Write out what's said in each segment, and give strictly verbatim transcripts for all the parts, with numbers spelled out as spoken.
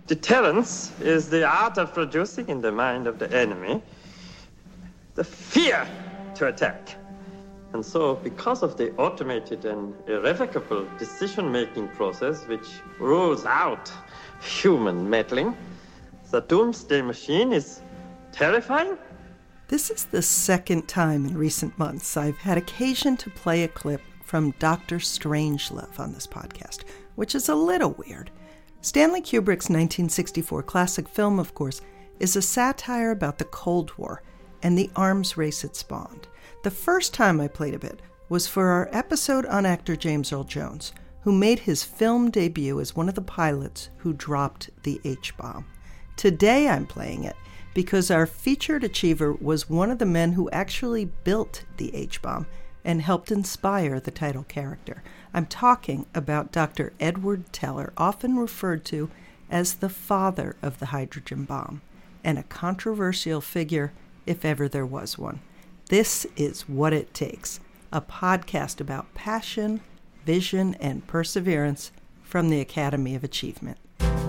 Deterrence is the art of producing in the mind of the enemy the fear to attack. And so, because of the automated and irrevocable decision-making process which rules out human meddling, the doomsday machine is terrifying. This is the second time in recent months I've had occasion to play a clip from Doctor Strangelove on this podcast, which is a little weird. Stanley Kubrick's nineteen sixty-four classic film, of course, is a satire about the Cold War and the arms race it spawned. The first time I played a bit was for our episode on actor James Earl Jones, who made his film debut as one of the pilots who dropped the H-bomb. Today I'm playing it because our featured achiever was one of the men who actually built the H-bomb and helped inspire the title character. I'm talking about Doctor Edward Teller, often referred to as the father of the hydrogen bomb, and a controversial figure if ever there was one. This is What It Takes, a podcast about passion, vision, and perseverance from the Academy of Achievement.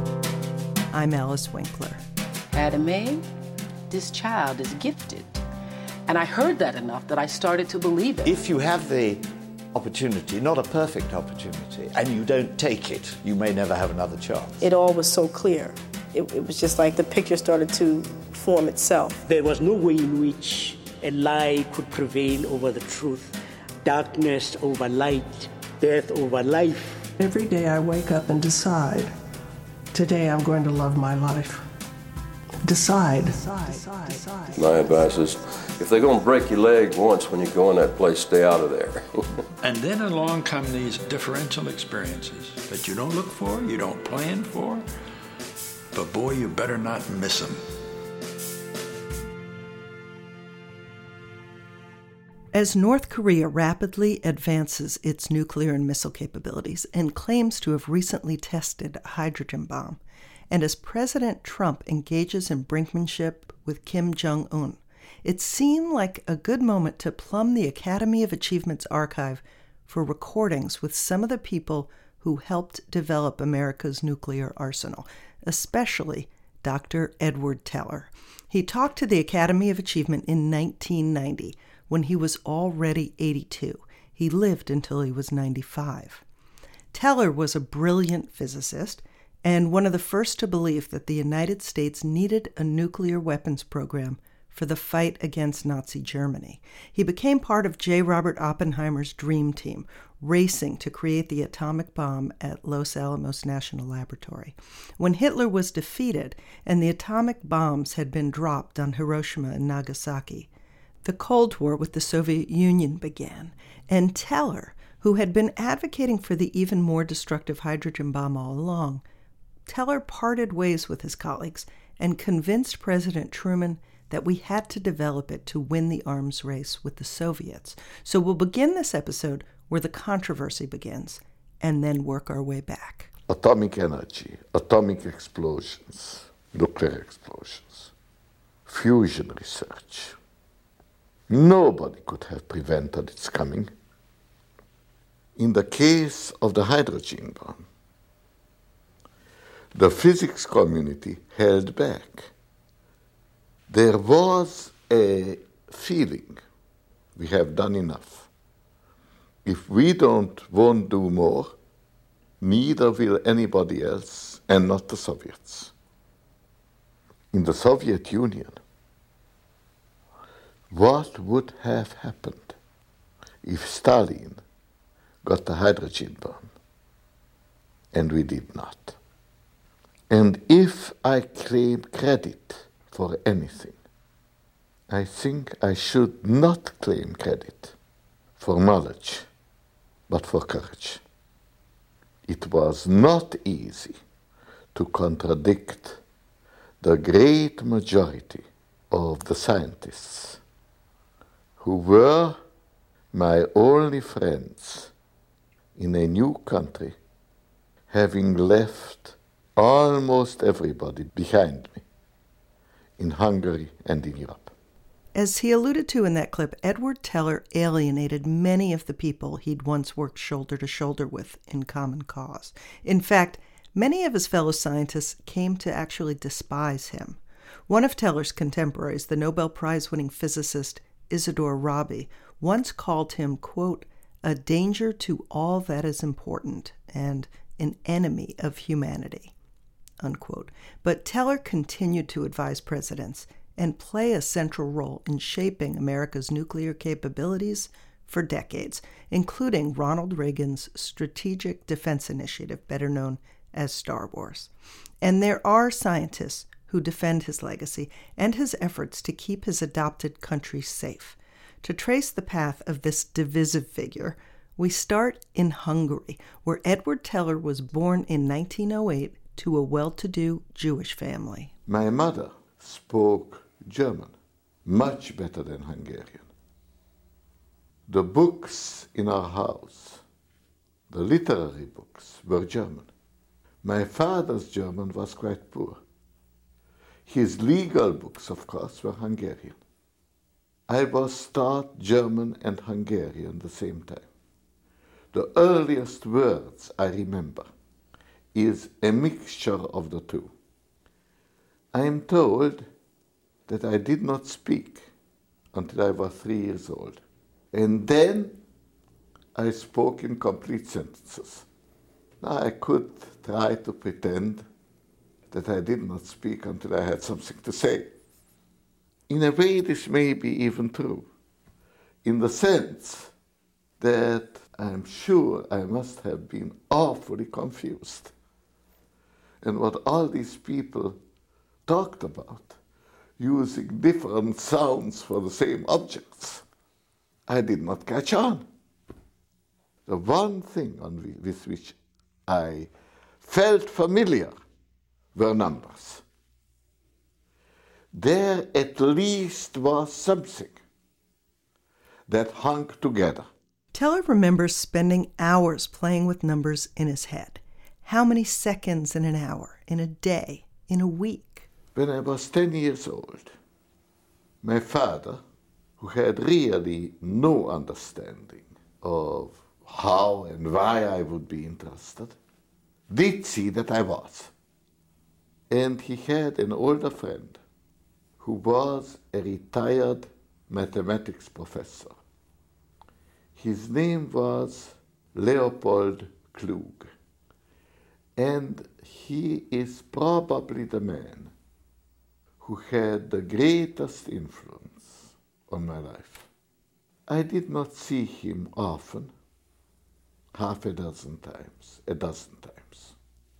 I'm Alice Winkler. Adame, this child is gifted. And I heard that enough that I started to believe it. If you have the opportunity, not a perfect opportunity, and you don't take it, you may never have another chance. It all was so clear. It, it was just like the picture started to form itself. There was no way in which a lie could prevail over the truth. Darkness over light, death over life. Every day I wake up and decide, today I'm going to love my life. Decide. Decide. Decide. Decide. My advice is, if they're going to break your leg once when you go in that place, stay out of there. And then along come these differential experiences that you don't look for, you don't plan for, but boy, you better not miss them. As North Korea rapidly advances its nuclear and missile capabilities and claims to have recently tested a hydrogen bomb, and as President Trump engages in brinkmanship with Kim Jong-un, it seemed like a good moment to plumb the Academy of Achievement's archive for recordings with some of the people who helped develop America's nuclear arsenal, especially Doctor Edward Teller. He talked to the Academy of Achievement in nineteen ninety, when he was already eighty-two. He lived until he was ninety-five. Teller was a brilliant physicist and one of the first to believe that the United States needed a nuclear weapons program for the fight against Nazi Germany. He became part of J. Robert Oppenheimer's dream team, racing to create the atomic bomb at Los Alamos National Laboratory. When Hitler was defeated and the atomic bombs had been dropped on Hiroshima and Nagasaki, the Cold War with the Soviet Union began, and Teller, who had been advocating for the even more destructive hydrogen bomb all along, Teller parted ways with his colleagues and convinced President Truman that we had to develop it to win the arms race with the Soviets. So we'll begin this episode where the controversy begins and then work our way back. Atomic energy, atomic explosions, nuclear explosions, fusion research. Nobody could have prevented its coming. In the case of the hydrogen bomb, the physics community held back. There was a feeling we have done enough. If we don't won't do more, neither will anybody else, and not the Soviets. In the Soviet Union, what would have happened if Stalin got the hydrogen bomb and we did not? And if I claim credit for anything, I think I should not claim credit for knowledge, but for courage. It was not easy to contradict the great majority of the scientists who were my only friends in a new country, having left almost everybody behind me in Hungary and in Europe. As he alluded to in that clip, Edward Teller alienated many of the people he'd once worked shoulder to shoulder with in common cause. In fact, Many of his fellow scientists came to actually despise him. One of Teller's contemporaries, the Nobel Prize-winning physicist Isidore Rabi, once called him, quote, a danger to all that is important and an enemy of humanity, unquote. But Teller continued to advise presidents and play a central role in shaping America's nuclear capabilities for decades, including Ronald Reagan's Strategic Defense Initiative, better known as Star Wars. And there are scientists who defend his legacy and his efforts to keep his adopted country safe. To trace the path of this divisive figure, we start in Hungary, where Edward Teller was born in nineteen oh eight to a well-to-do Jewish family. My mother spoke German, much better than Hungarian. The books in our house, the literary books, were German. My father's German was quite poor. His legal books, of course, were Hungarian. I was taught German and Hungarian at the same time. The earliest words I remember is a mixture of the two. I am told that I did not speak until I was three years old. And then I spoke in complete sentences. Now I could try to pretend that I did not speak until I had something to say. In a way, this may be even true, in the sense that I'm sure I must have been awfully confused. And what all these people talked about, using different sounds for the same objects, I did not catch on. The one thing on we, with which I felt familiar were numbers. There at least was something that hung together. Teller remembers spending hours playing with numbers in his head. How many seconds in an hour, in a day, in a week? When I was ten years old, my father, who had really no understanding of how and why I would be interested, did see that I was. And he had an older friend who was a retired mathematics professor. His name was Leopold Klug, and he is probably the man who had the greatest influence on my life. I did not see him often, half a dozen times, a dozen times.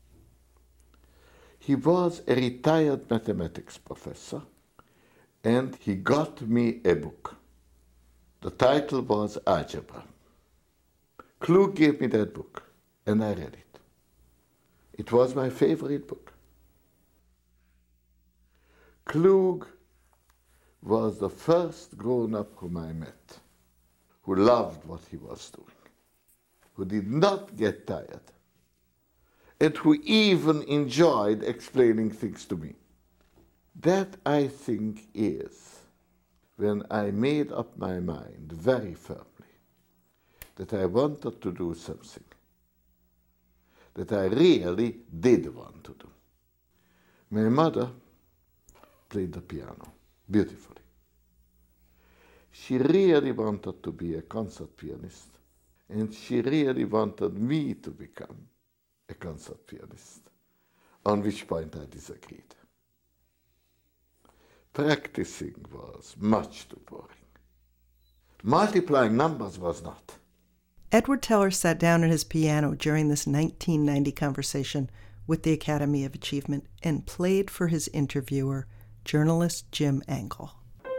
He was a retired mathematics professor, and he got me a book. The title was Algebra. Klug gave me that book, and I read it. It was my favorite book. Klug was the first grown-up whom I met who loved what he was doing, who did not get tired, and who even enjoyed explaining things to me. That, I think, is when I made up my mind very firmly that I wanted to do something that I really did want to do. My mother played the piano beautifully. She really wanted to be a concert pianist, and she really wanted me to become a concert pianist, on which point I disagreed. Practicing was much too boring. Multiplying numbers was not. Edward Teller sat down at his piano during this nineteen ninety conversation with the Academy of Achievement and played for his interviewer, journalist Jim Engel.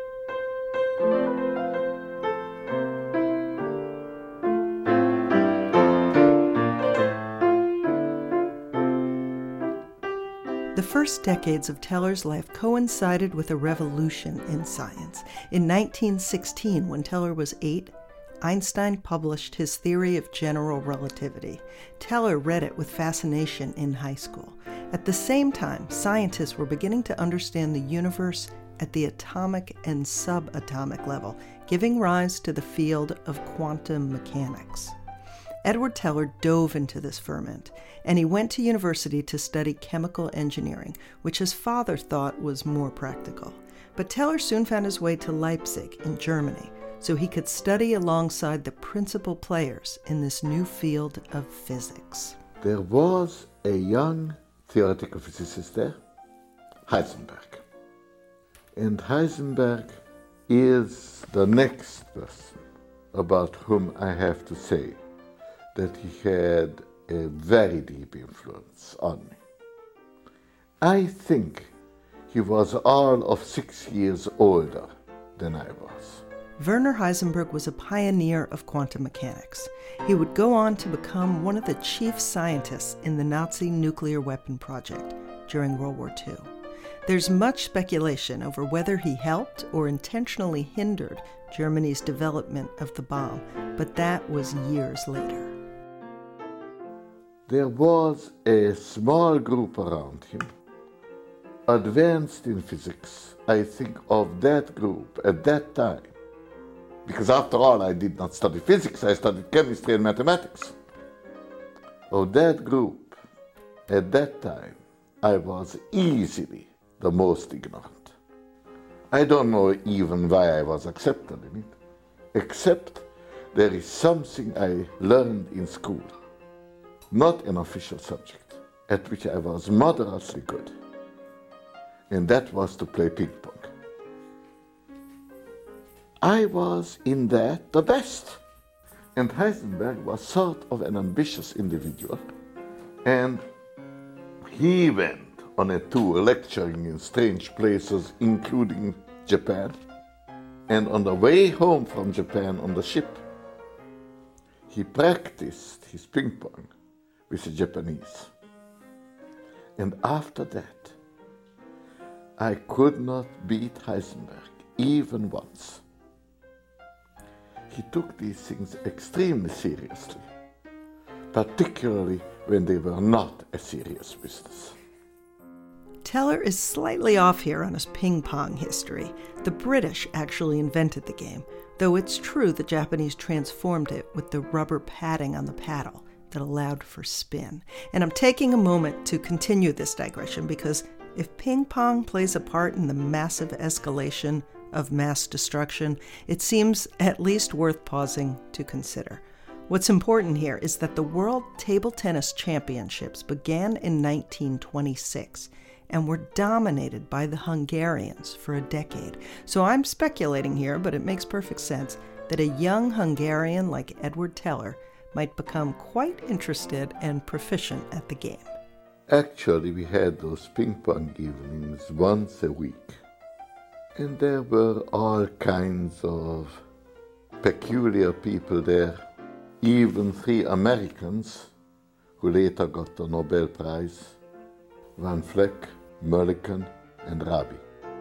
The first decades of Teller's life coincided with a revolution in science. In nineteen sixteen, when Teller was eight, Einstein published his theory of general relativity. Teller read it with fascination in high school. At the same time, scientists were beginning to understand the universe at the atomic and subatomic level, giving rise to the field of quantum mechanics. Edward Teller dove into this ferment, and he went to university to study chemical engineering, which his father thought was more practical. But Teller soon found his way to Leipzig in Germany, so he could study alongside the principal players in this new field of physics. There was a young theoretical physicist there, Heisenberg. And Heisenberg is the next person about whom I have to say that he had a very deep influence on me. I think he was all of six years older than I was. Werner Heisenberg was a pioneer of quantum mechanics. He would go on to become one of the chief scientists in the Nazi nuclear weapon project during World War Two. There's much speculation over whether he helped or intentionally hindered Germany's development of the bomb, but that was years later. There was a small group around him, advanced in physics. I think of that group at that time, because after all, I did not study physics, I studied chemistry and mathematics. Of that group, at that time, I was easily the most ignorant. I don't know even why I was accepted in it, except there is something I learned in school, not an official subject, at which I was moderately good, and that was to play ping pong. I was in that the best. And Heisenberg was sort of an ambitious individual. And he went on a tour lecturing in strange places, including Japan. And on the way home from Japan on the ship, he practiced his ping pong with the Japanese. And after that, I could not beat Heisenberg even once. He took these things extremely seriously, particularly when they were not a serious business. Teller is slightly off here on his ping pong history. The British actually invented the game, though it's true the Japanese transformed it with the rubber padding on the paddle that allowed for spin. And I'm taking a moment to continue this digression because if ping pong plays a part in the massive escalation of mass destruction, it seems at least worth pausing to consider. What's important here is that the World Table Tennis Championships began in nineteen twenty-six and were dominated by the Hungarians for a decade. So I'm speculating here, but it makes perfect sense that a young Hungarian like Edward Teller might become quite interested and proficient at the game. Actually, we had those ping pong evenings once a week. And there were all kinds of peculiar people there, even three Americans who later got the Nobel Prize, Van Vleck, Mulliken, and Rabi.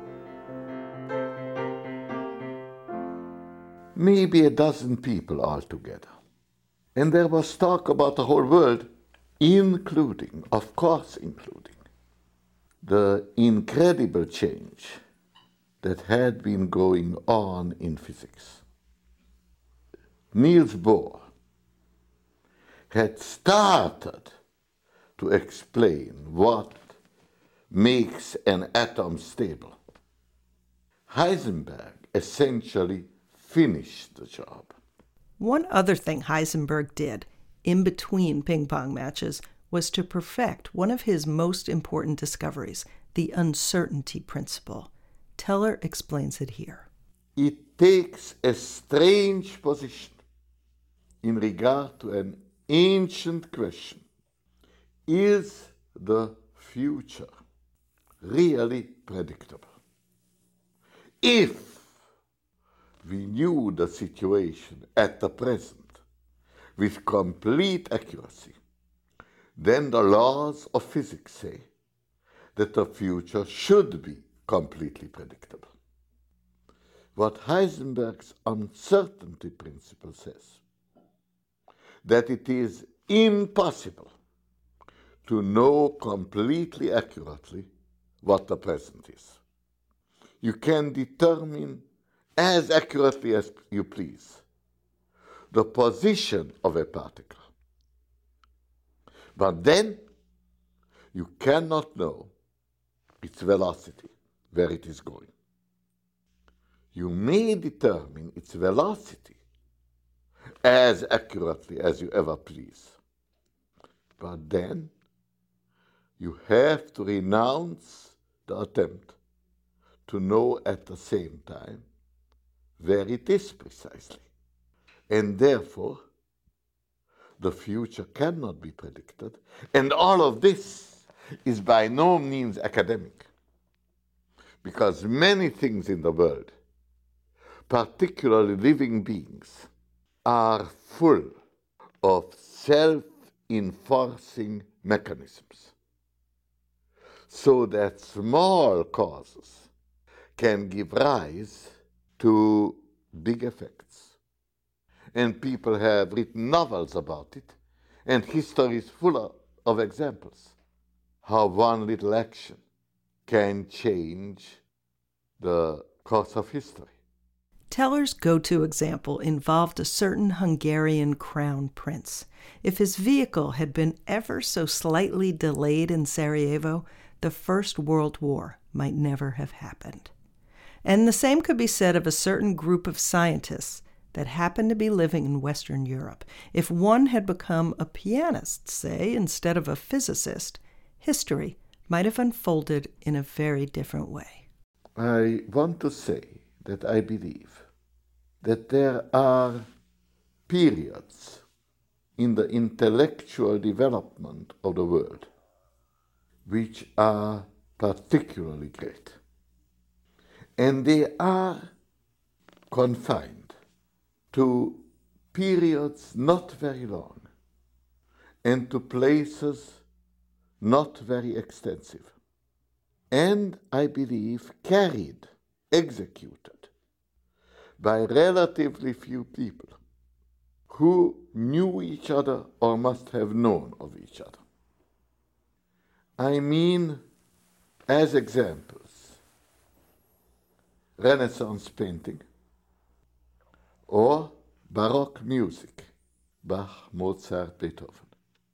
Maybe a dozen people altogether. And there was talk about the whole world, including, of course including, the incredible change that had been going on in physics. Niels Bohr had started to explain what makes an atom stable. Heisenberg essentially finished the job. One other thing Heisenberg did in between ping pong matches was to perfect one of his most important discoveries, the uncertainty principle. Teller explains it here. It takes a strange position in regard to an ancient question. Is the future really predictable? If we knew the situation at the present with complete accuracy, then the laws of physics say that the future should be completely predictable. What Heisenberg's uncertainty principle says, that it is impossible to know completely accurately what the present is. You can determine as accurately as you please the position of a particle, But then you cannot know its velocity, where it is going. You may determine its velocity as accurately as you ever please. But then you have to renounce the attempt to know at the same time where it is precisely. And therefore, the future cannot be predicted. And all of this is by no means academic, because many things in the world, particularly living beings, are full of self-enforcing mechanisms, so that small causes can give rise to big effects. And people have written novels about it, and history is full of, of examples how one little action can change the course of history. Teller's go-to example involved a certain Hungarian crown prince. If his vehicle had been ever so slightly delayed in Sarajevo, the First World War might never have happened. And the same could be said of a certain group of scientists that happened to be living in Western Europe. If one had become a pianist, say, instead of a physicist, history might have unfolded in a very different way. I want to say that I believe that there are periods in the intellectual development of the world which are particularly great. And they are confined to periods not very long and to places not very extensive. And I believe carried, executed by relatively few people who knew each other or must have known of each other. I mean, as examples, Renaissance painting or Baroque music, Bach, Mozart, Beethoven.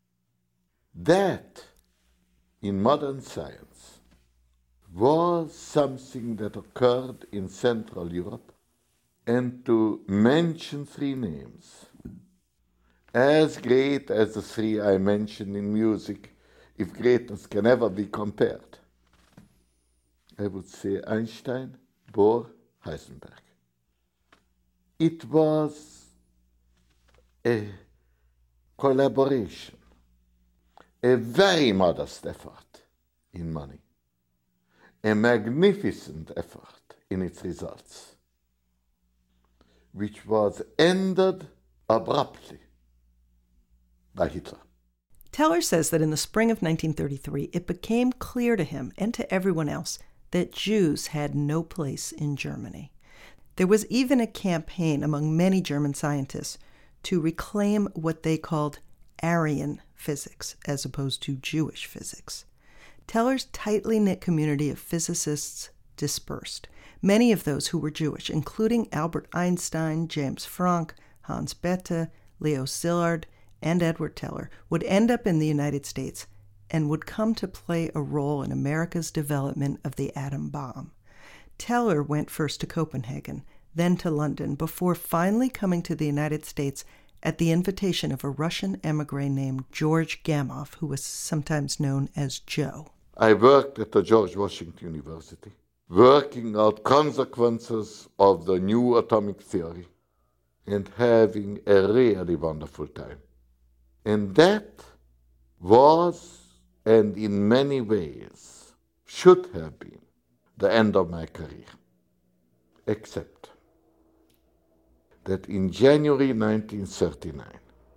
That, in modern science, was something that occurred in Central Europe, and to mention three names, as great as the three I mentioned in music, if greatness can ever be compared, I would say Einstein, Bohr, Heisenberg. It was a collaboration, a very modest effort in money, a magnificent effort in its results, which was ended abruptly by Hitler. Teller says that in the spring of nineteen thirty-three, it became clear to him and to everyone else that Jews had no place in Germany. There was even a campaign among many German scientists to reclaim what they called Aryan physics as opposed to Jewish physics. Teller's tightly knit community of physicists dispersed, many of those who were Jewish, including Albert Einstein, James Franck, Hans Bethe, Leo Szilard, and Edward Teller, would end up in the United States and would come to play a role in America's development of the atom bomb. Teller went first to Copenhagen, then to London, before finally coming to the United States at the invitation of a Russian emigre named George Gamow, who was sometimes known as Joe. I worked at the George Washington University, working out consequences of the new atomic theory and having a really wonderful time. And that was, and in many ways, should have been the end of my career, except that in January nineteen thirty-nine,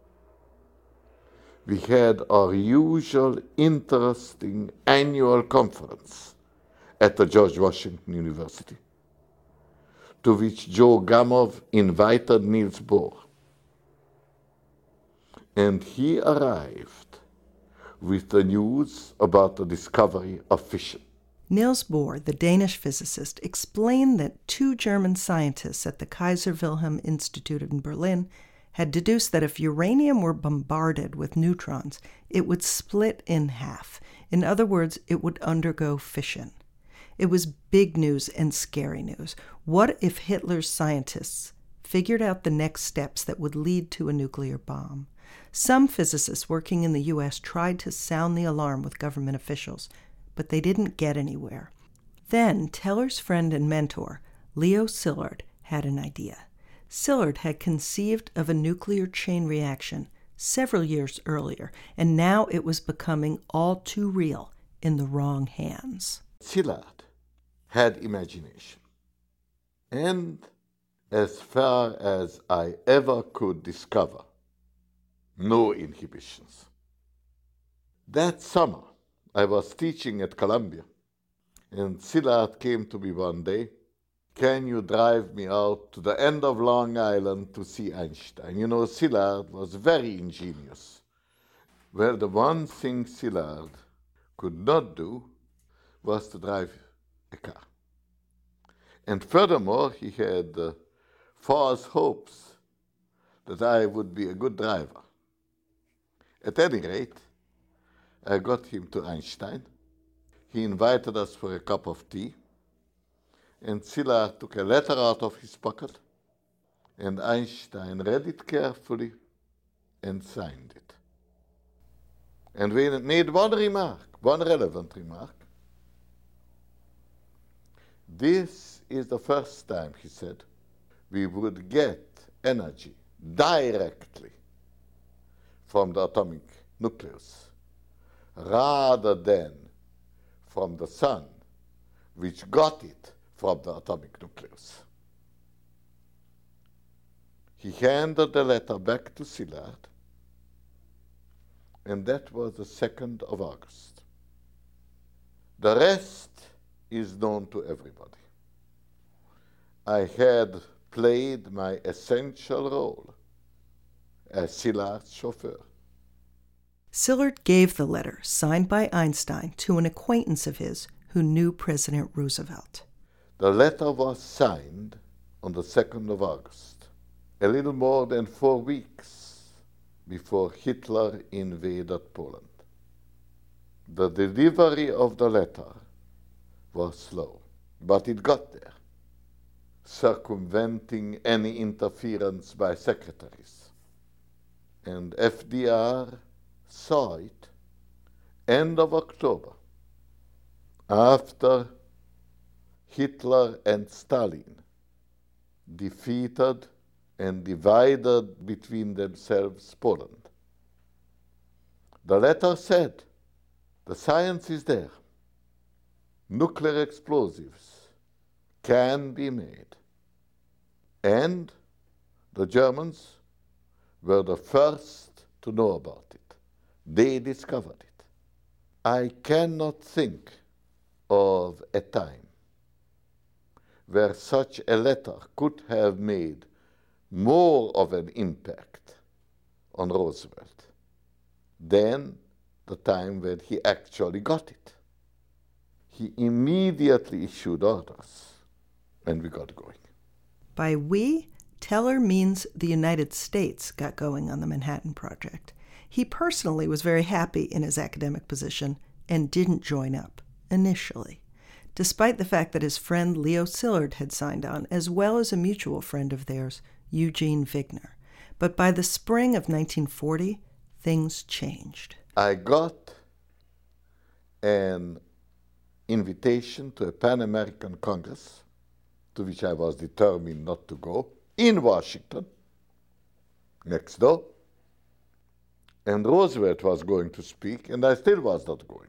we had our usual interesting annual conference at the George Washington University, to which Joe Gamow invited Niels Bohr. And he arrived with the news about the discovery of fission. Niels Bohr, the Danish physicist, explained that two German scientists at the Kaiser Wilhelm Institute in Berlin had deduced that if uranium were bombarded with neutrons, it would split in half. In other words, it would undergo fission. It was big news and scary news. What if Hitler's scientists figured out the next steps that would lead to a nuclear bomb? Some physicists working in the U S tried to sound the alarm with government officials, but they didn't get anywhere. Then Teller's friend and mentor, Leo Szilard, had an idea. Szilard had conceived of a nuclear chain reaction several years earlier, and now it was becoming all too real in the wrong hands. Szilard had imagination. And as far as I ever could discover, no inhibitions. That summer, I was teaching at Columbia, and Szilard came to me one day. Can you drive me out to the end of Long Island to see Einstein? You know, Szilard was very ingenious. Well, the one thing Szilard could not do was to drive a car. And furthermore, he had uh, false hopes that I would be a good driver. At any rate, I got him to Einstein. He invited us for a cup of tea, and Szilard took a letter out of his pocket, and Einstein read it carefully and signed it. And we made one remark, one relevant remark. This is the first time, he said, we would get energy directly from the atomic nucleus, rather than from the sun, which got it from the atomic nucleus. He handed the letter back to Szilard, and that was the second of August. The rest is known to everybody. I had played my essential role as Szilard's chauffeur. Szilard gave the letter, signed by Einstein, to an acquaintance of his who knew President Roosevelt. The letter was signed on the second of August, a little more than four weeks before Hitler invaded Poland. The delivery of the letter was slow, but it got there, circumventing any interference by secretaries. And F D R saw it end of October, after Hitler and Stalin defeated and divided between themselves Poland. The letter said, the science is there. Nuclear explosives can be made. And the Germans were the first to know about it. They discovered it. I cannot think of a time where such a letter could have made more of an impact on Roosevelt than the time when he actually got it. He immediately issued orders, and we got going. By we, Teller means the United States got going on the Manhattan Project. He personally was very happy in his academic position and didn't join up initially, despite the fact that his friend Leo Szilard had signed on, as well as a mutual friend of theirs, Eugene Wigner. But by the spring of nineteen forty, things changed. I got an invitation to a Pan-American Congress, to which I was determined not to go, in Washington, next door. And Roosevelt was going to speak, and I still was not going.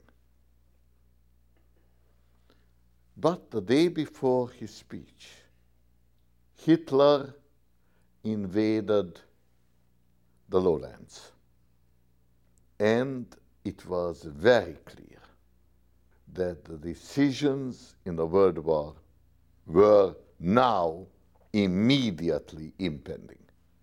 But the day before his speech, Hitler invaded the lowlands. And it was very clear that the decisions in the World War were now immediately impending.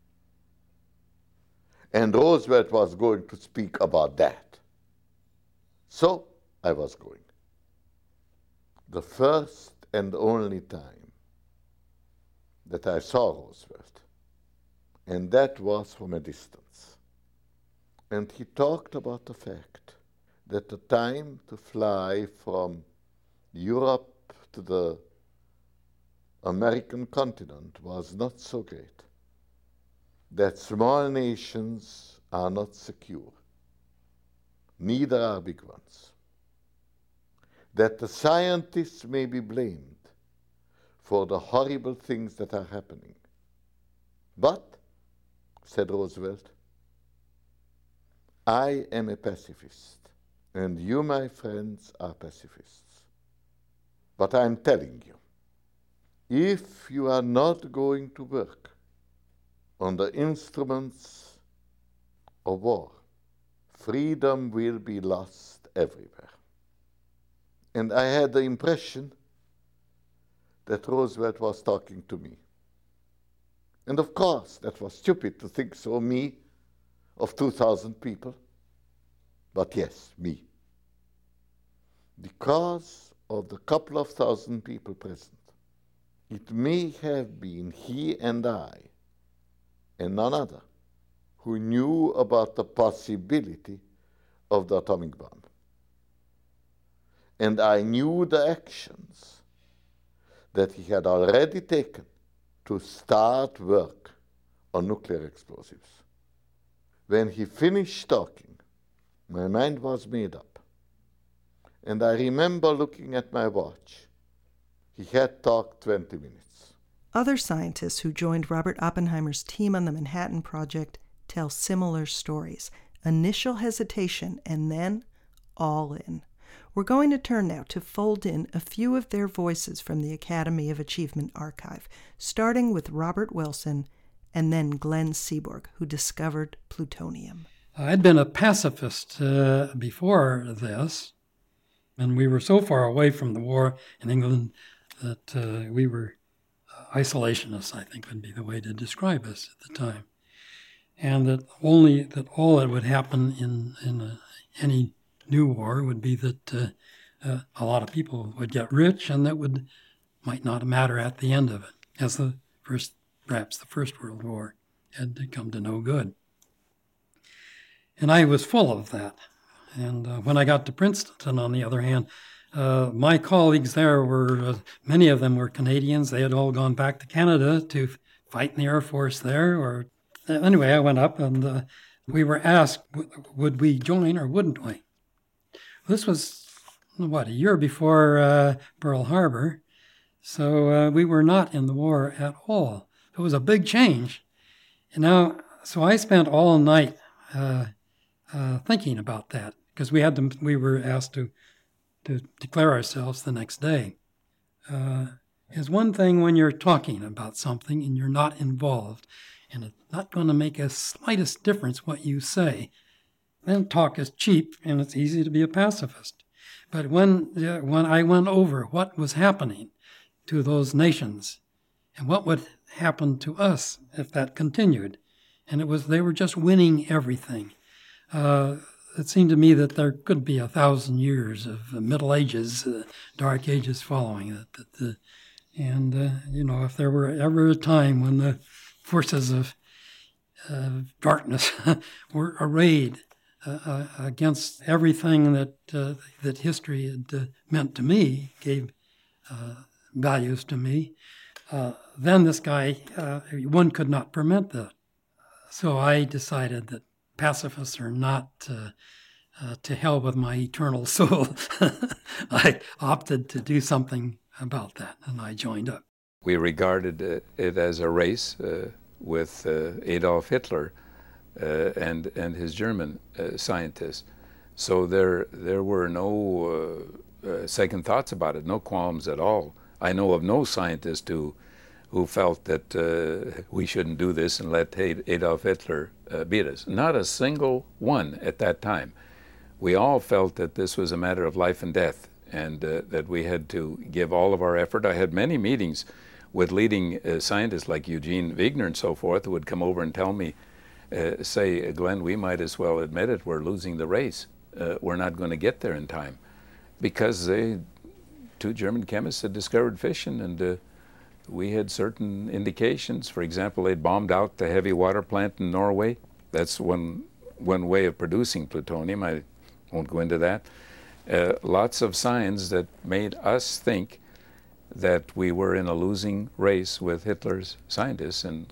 And Roosevelt was going to speak about that. So I was going. The first and only time that I saw Roosevelt, and that was from a distance. And he talked about the fact that the time to fly from Europe to the American continent was not so great, that small nations are not secure, neither are big ones, that the scientists may be blamed for the horrible things that are happening. But, said Roosevelt, I am a pacifist, and you, my friends, are pacifists. But I'm telling you, if you are not going to work on the instruments of war, freedom will be lost everywhere. And I had the impression that Roosevelt was talking to me. And of course, that was stupid to think so, me, of two thousand people. But yes, me. Because of the couple of thousand people present, it may have been he and I, and none other, who knew about the possibility of the atomic bomb. And I knew the actions that he had already taken to start work on nuclear explosives. When he finished talking, my mind was made up. And I remember looking at my watch. He had talked twenty minutes. Other scientists who joined Robert Oppenheimer's team on the Manhattan Project tell similar stories. Initial hesitation and then all in. We're going to turn now to fold in a few of their voices from the Academy of Achievement archive, starting with Robert Wilson and then Glenn Seaborg, who discovered plutonium. I'd been a pacifist uh, before this, and we were so far away from the war in England that uh, we were isolationists, I think would be the way to describe us at the time. And that only that all that would happen in, in a, any new war would be that uh, uh, a lot of people would get rich, and that would might not matter at the end of it, as the first, perhaps the First World War had come to no good. And I was full of that. And uh, when I got to Princeton, on the other hand, uh, my colleagues there were, uh, many of them were Canadians. They had all gone back to Canada to fight in the Air Force there. Or anyway, I went up and uh, we were asked, w- would we join or wouldn't we? This was, what, a year before uh, Pearl Harbor. So uh, we were not in the war at all. It was a big change. And now, so I spent all night uh, uh, thinking about that, because we had to, we were asked to to declare ourselves the next day. Uh, is one thing when you're talking about something and you're not involved, and it's not going to make a slightest difference what you say, then talk is cheap and it's easy to be a pacifist. But when uh, when I went over what was happening to those nations and what would happen to us if that continued, and it was they were just winning everything. Uh, it seemed to me that there could be a thousand years of uh, Middle Ages, uh, Dark Ages following it. That the, and, uh, you know, if there were ever a time when the forces of uh, darkness were arrayed uh, uh, against everything that uh, that history had uh, meant to me, gave uh, values to me, uh, then this guy, uh, one could not permit that. So I decided that pacifists are not uh, uh, to hell with my eternal soul. I opted to do something about that, and I joined up. We regarded uh, it as a race uh, with uh, Adolf Hitler uh, and and his German uh, scientists. So there there were no uh, uh, second thoughts about it, no qualms at all. I know of no scientist who who felt that uh, we shouldn't do this and let Adolf Hitler uh, beat us. Not a single one at that time. We all felt that this was a matter of life and death, and uh, that we had to give all of our effort. I had many meetings with leading uh, scientists like Eugene Wigner and so forth, who would come over and tell me, uh, say, Glenn, we might as well admit it, we're losing the race. Uh, we're not going to get there in time. Because they, two German chemists had discovered fission, and uh, we had certain indications. For example, they'd bombed out the heavy water plant in Norway. That's one, one way of producing plutonium. I won't go into that. Uh, lots of signs that made us think that we were in a losing race with Hitler's scientists, and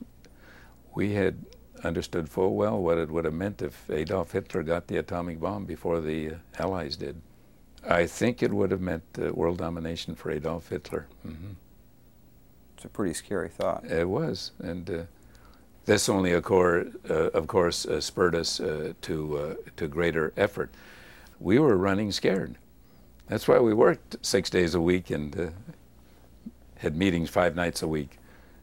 we had understood full well what it would have meant if Adolf Hitler got the atomic bomb before the uh, Allies did. I think it would have meant uh, world domination for Adolf Hitler. Mm-hmm. It's a pretty scary thought. It was, and uh, this only, of course, uh, of course uh, spurred us uh, to, uh, to greater effort. We were running scared. That's why we worked six days a week and uh, had meetings five nights a week.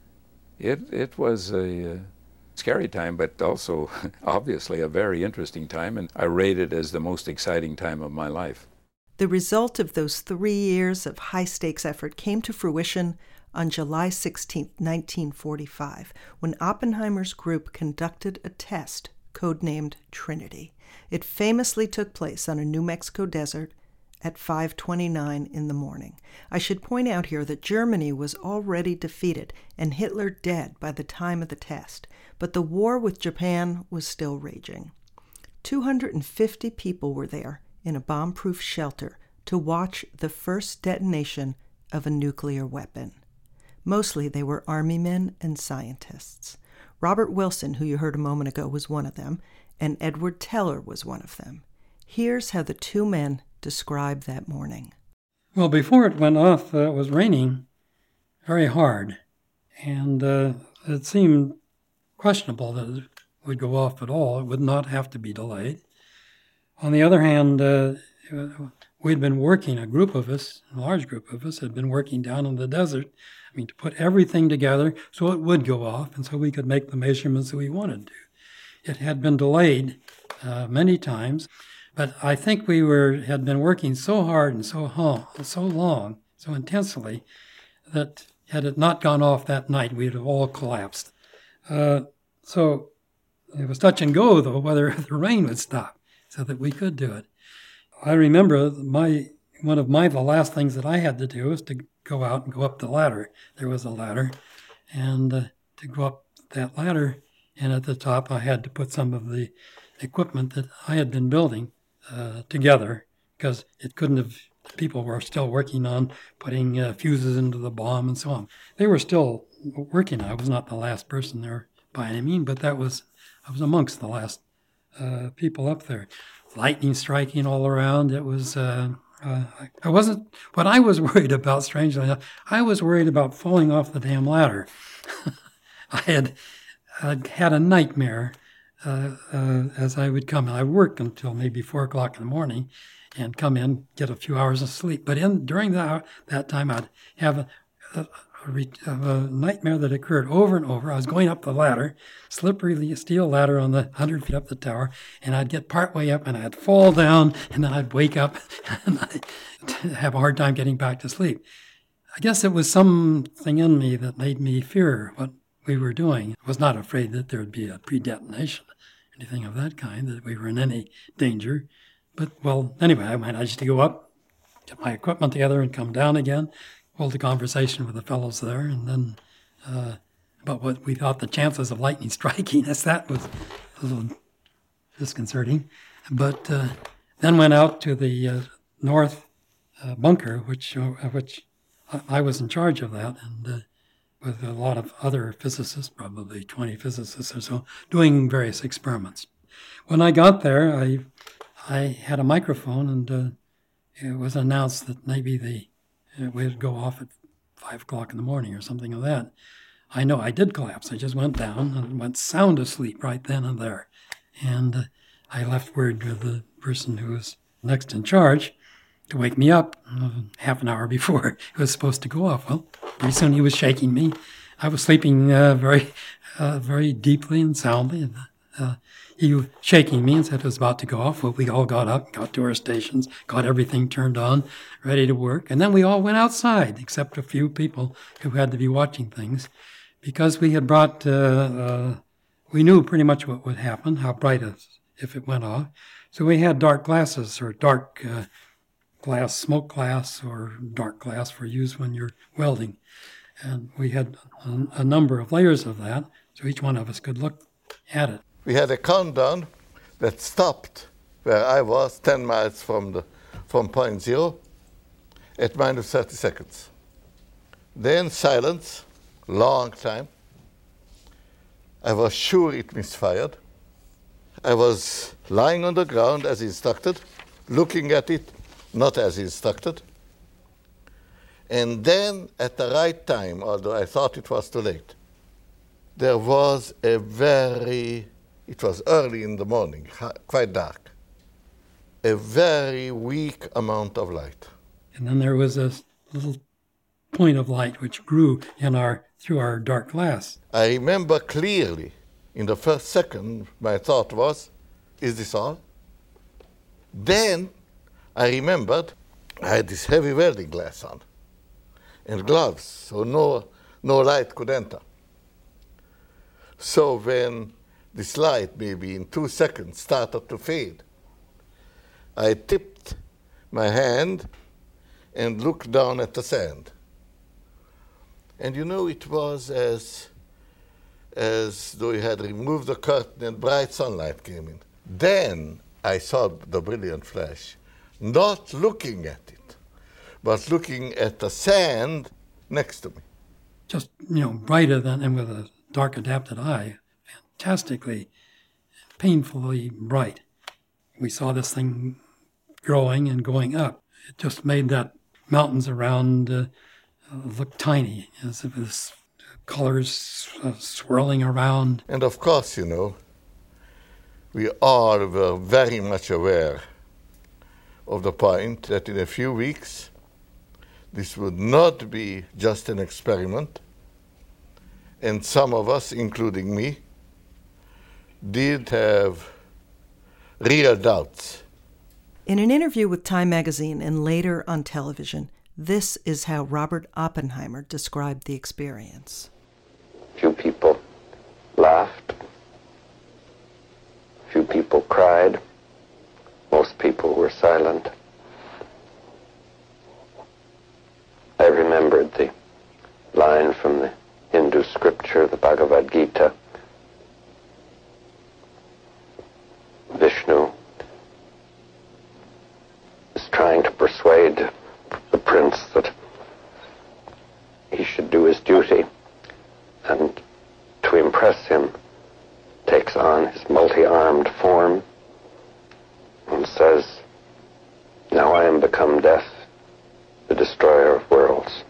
It, it was a uh, scary time, but also obviously a very interesting time, and I rate it as the most exciting time of my life. The result of those three years of high-stakes effort came to fruition on July sixteenth, nineteen forty-five, when Oppenheimer's group conducted a test codenamed Trinity. It famously took place on a New Mexico desert at five twenty-nine in the morning. I should point out here that Germany was already defeated and Hitler dead by the time of the test, but the war with Japan was still raging. two hundred fifty people were there in a bomb-proof shelter to watch the first detonation of a nuclear weapon. Mostly they were Army men and scientists. Robert Wilson, who you heard a moment ago, was one of them, and Edward Teller was one of them. Here's how the two men described that morning. Well, before it went off, uh, it was raining very hard, and uh, it seemed questionable that it would go off at all. It would not have to be delayed. On the other hand, uh, we'd been working, a group of us, a large group of us, had been working down in the desert, I mean, to put everything together so it would go off and so we could make the measurements that we wanted to. It had been delayed uh, many times, but I think we were had been working so hard and so long, so long, so intensely, that had it not gone off that night, we'd have all collapsed. Uh, so it was touch and go, though, whether the rain would stop so that we could do it. I remember my one of my the last things that I had to do was to go out and go up the ladder. There was a ladder, and uh, to go up that ladder, and at the top I had to put some of the equipment that I had been building uh, together, because it couldn't have, people were still working on putting uh, fuses into the bomb and so on. They were still working. I was not the last person there by any means, but that was, I was amongst the last uh, people up there. Lightning striking all around. It was, uh, uh, I wasn't, what I was worried about, strangely enough, I was worried about falling off the damn ladder. I had uh, had a nightmare uh, uh, as I would come. I worked until maybe four o'clock in the morning and come in, get a few hours of sleep. But in during the, that time, I'd have a, a, a, a nightmare that occurred over and over. I was going up the ladder, slippery steel ladder on the one hundred feet up the tower, and I'd get partway up and I'd fall down, and then I'd wake up and I'd have a hard time getting back to sleep. I guess it was something in me that made me fear what we were doing. I was not afraid that there would be a pre-detonation, anything of that kind, that we were in any danger. But, well, anyway, I managed to go up, get my equipment together, and come down again, hold a conversation with the fellows there, and then uh, about what we thought the chances of lightning striking us, that was a little disconcerting. But uh, then went out to the uh, north uh, bunker, which uh, which I was in charge of that, and uh, with a lot of other physicists, probably twenty physicists or so, doing various experiments. When I got there, I I had a microphone, and uh, it was announced that maybe the it would go off at five o'clock in the morning or something like that. I know I did collapse. I just went down and went sound asleep right then and there. And uh, I left word with the person who was next in charge to wake me up uh, half an hour before it was supposed to go off. Well, pretty soon he was shaking me. I was sleeping uh, very, uh, very deeply and soundly. And, uh, he was shaking me and said it was about to go off. Well, we all got up, got to our stations, got everything turned on, ready to work. And then we all went outside, except a few people who had to be watching things, because we had brought, uh, uh, we knew pretty much what would happen, how bright it, if it went off. So we had dark glasses, or dark uh, glass, smoke glass, or dark glass for use when you're welding. And we had a, a number of layers of that, so each one of us could look at it. We had a countdown that stopped where I was, ten miles from the from point zero, at minus thirty seconds. Then silence, long time. I was sure it misfired. I was lying on the ground as instructed, looking at it, not as instructed. And then, at the right time, although I thought it was too late, there was a very, it was early in the morning, quite dark, a very weak amount of light. And then there was a little point of light which grew in our through our dark glass. I remember clearly, in the first second, my thought was, is this all? Then I remembered I had this heavy welding glass on and gloves, so no, no light could enter. So when this light, maybe in two seconds, started to fade, I tipped my hand and looked down at the sand. And you know, it was as, as though you had removed the curtain and bright sunlight came in. Then I saw the brilliant flash, not looking at it, but looking at the sand next to me. Just, you know, brighter than, and with a dark adapted eye, fantastically, painfully bright. We saw this thing growing and going up. It just made that mountains around uh, look tiny, as if it was colors uh, swirling around. And of course, you know, we all were very much aware of the point that in a few weeks, this would not be just an experiment. And some of us, including me, did have real doubts. In an interview with Time magazine and later on television, this is how Robert Oppenheimer described the experience. Few people laughed. Few people cried. Most people were silent. I remembered the line from the Hindu scripture, the Bhagavad Gita. Vishnu is trying to persuade the prince that he should do his duty, and to impress him takes on his multi-armed form and says, "Now I am become death, the destroyer of worlds."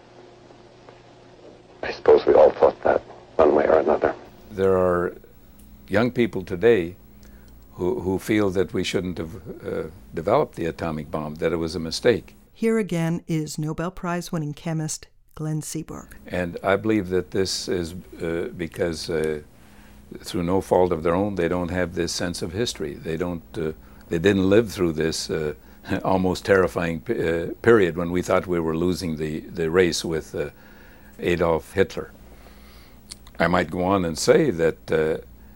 I suppose we all thought that one way or another. There are young people today who, who feel that we shouldn't have uh, developed the atomic bomb, that it was a mistake. Here again is Nobel Prize-winning chemist Glenn Seaborg. And I believe that this is uh, because uh, through no fault of their own, they don't have this sense of history. They don't. Uh, they didn't live through this uh, almost terrifying p- uh, period when we thought we were losing the, the race with uh, Adolf Hitler. I might go on and say that uh,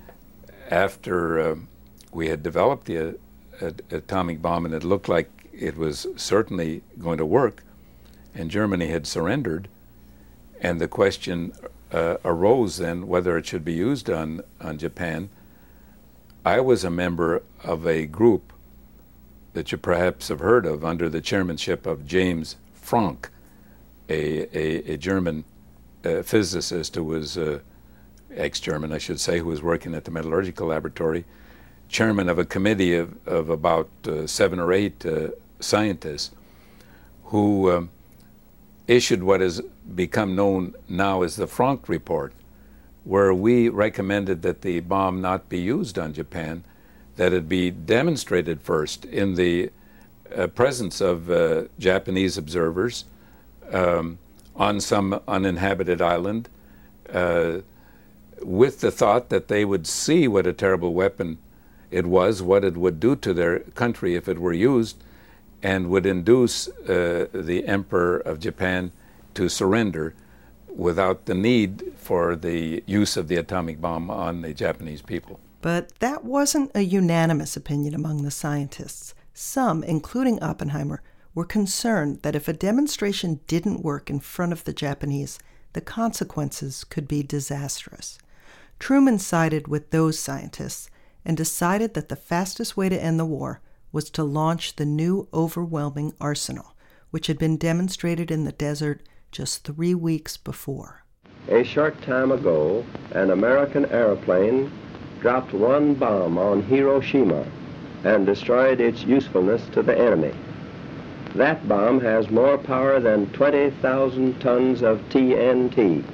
after uh, we had developed the uh, atomic bomb and it looked like it was certainly going to work, and Germany had surrendered, and the question uh, arose then whether it should be used on, on Japan. I was a member of a group that you perhaps have heard of under the chairmanship of James Franck, a, a, a German uh, physicist who was uh, ex-German, I should say, who was working at the Metallurgical Laboratory, chairman of a committee of, of about uh, seven or eight uh, scientists who um, issued what has become known now as the Franck Report, where we recommended that the bomb not be used on Japan, that it be demonstrated first in the uh, presence of uh, Japanese observers um, on some uninhabited island, uh, with the thought that they would see what a terrible weapon it was, what it would do to their country if it were used, and would induce uh, the Emperor of Japan to surrender without the need for the use of the atomic bomb on the Japanese people. But that wasn't a unanimous opinion among the scientists. Some, including Oppenheimer, were concerned that if a demonstration didn't work in front of the Japanese, the consequences could be disastrous. Truman sided with those scientists and decided that the fastest way to end the war was to launch the new overwhelming arsenal, which had been demonstrated in the desert just three weeks before. A short time ago, an American airplane dropped one bomb on Hiroshima and destroyed its usefulness to the enemy. That bomb has more power than twenty thousand tons of T N T.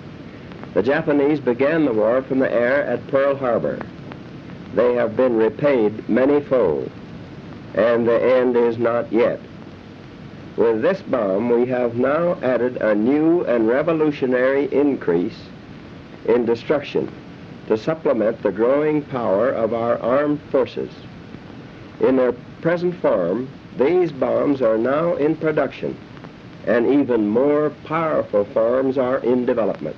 The Japanese began the war from the air at Pearl Harbor. They have been repaid many-fold, and the end is not yet. With this bomb, we have now added a new and revolutionary increase in destruction to supplement the growing power of our armed forces. In their present form, these bombs are now in production, and even more powerful forms are in development.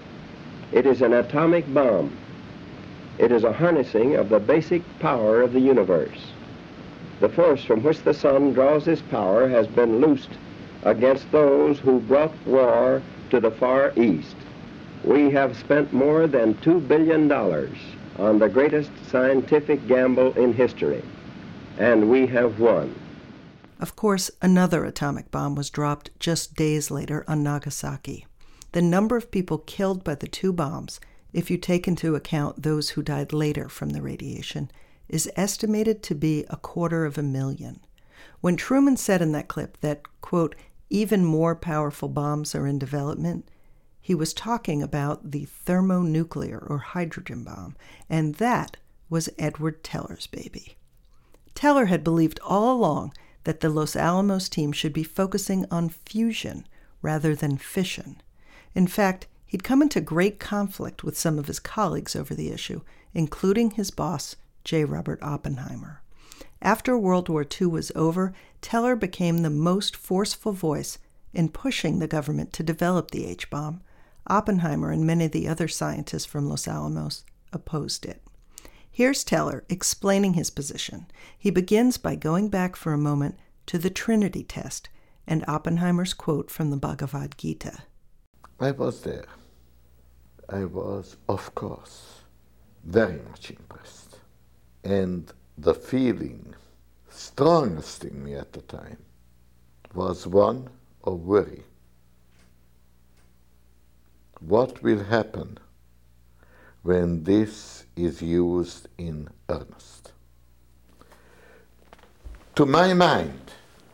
It is an atomic bomb. It is a harnessing of the basic power of the universe. The force from which the sun draws its power has been loosed against those who brought war to the Far East. We have spent more than two billion dollars on the greatest scientific gamble in history, and we have won. Of course, another atomic bomb was dropped just days later on Nagasaki. The number of people killed by the two bombs, if you take into account those who died later from the radiation, is estimated to be a quarter of a million. When Truman said in that clip that, quote, even more powerful bombs are in development, he was talking about the thermonuclear or hydrogen bomb, and that was Edward Teller's baby. Teller had believed all along that the Los Alamos team should be focusing on fusion rather than fission. In fact, he'd come into great conflict with some of his colleagues over the issue, including his boss, J. Robert Oppenheimer. After World War Two was over, Teller became the most forceful voice in pushing the government to develop the H-bomb. Oppenheimer and many of the other scientists from Los Alamos opposed it. Here's Teller explaining his position. He begins by going back for a moment to the Trinity test and Oppenheimer's quote from the Bhagavad Gita. I was there. I was, of course, very much impressed. And the feeling strongest in me at the time was one of worry. What will happen when this is used in earnest? To my mind,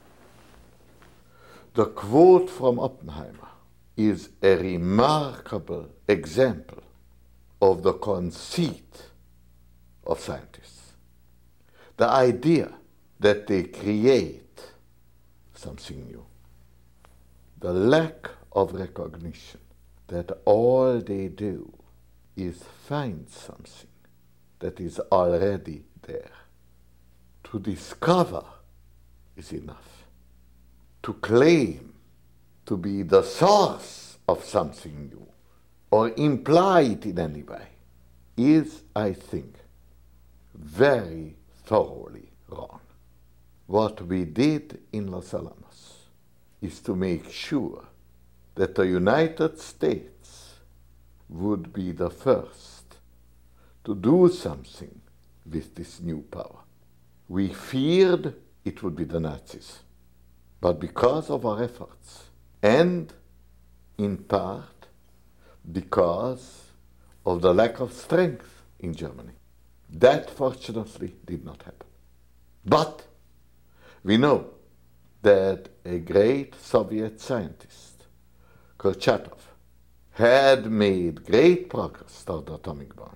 the quote from Oppenheimer is a remarkable example of the conceit of scientists. The idea that they create something new. The lack of recognition that all they do is find something that is already there. To discover is enough. To claim to be the source of something new or imply it in any way is, I think, very thoroughly wrong. What we did in Los Alamos is to make sure that the United States would be the first to do something with this new power. We feared it would be the Nazis, but because of our efforts, and in part because of the lack of strength in Germany, that fortunately did not happen. But we know that a great Soviet scientist, Kurchatov, had made great progress toward the atomic bomb.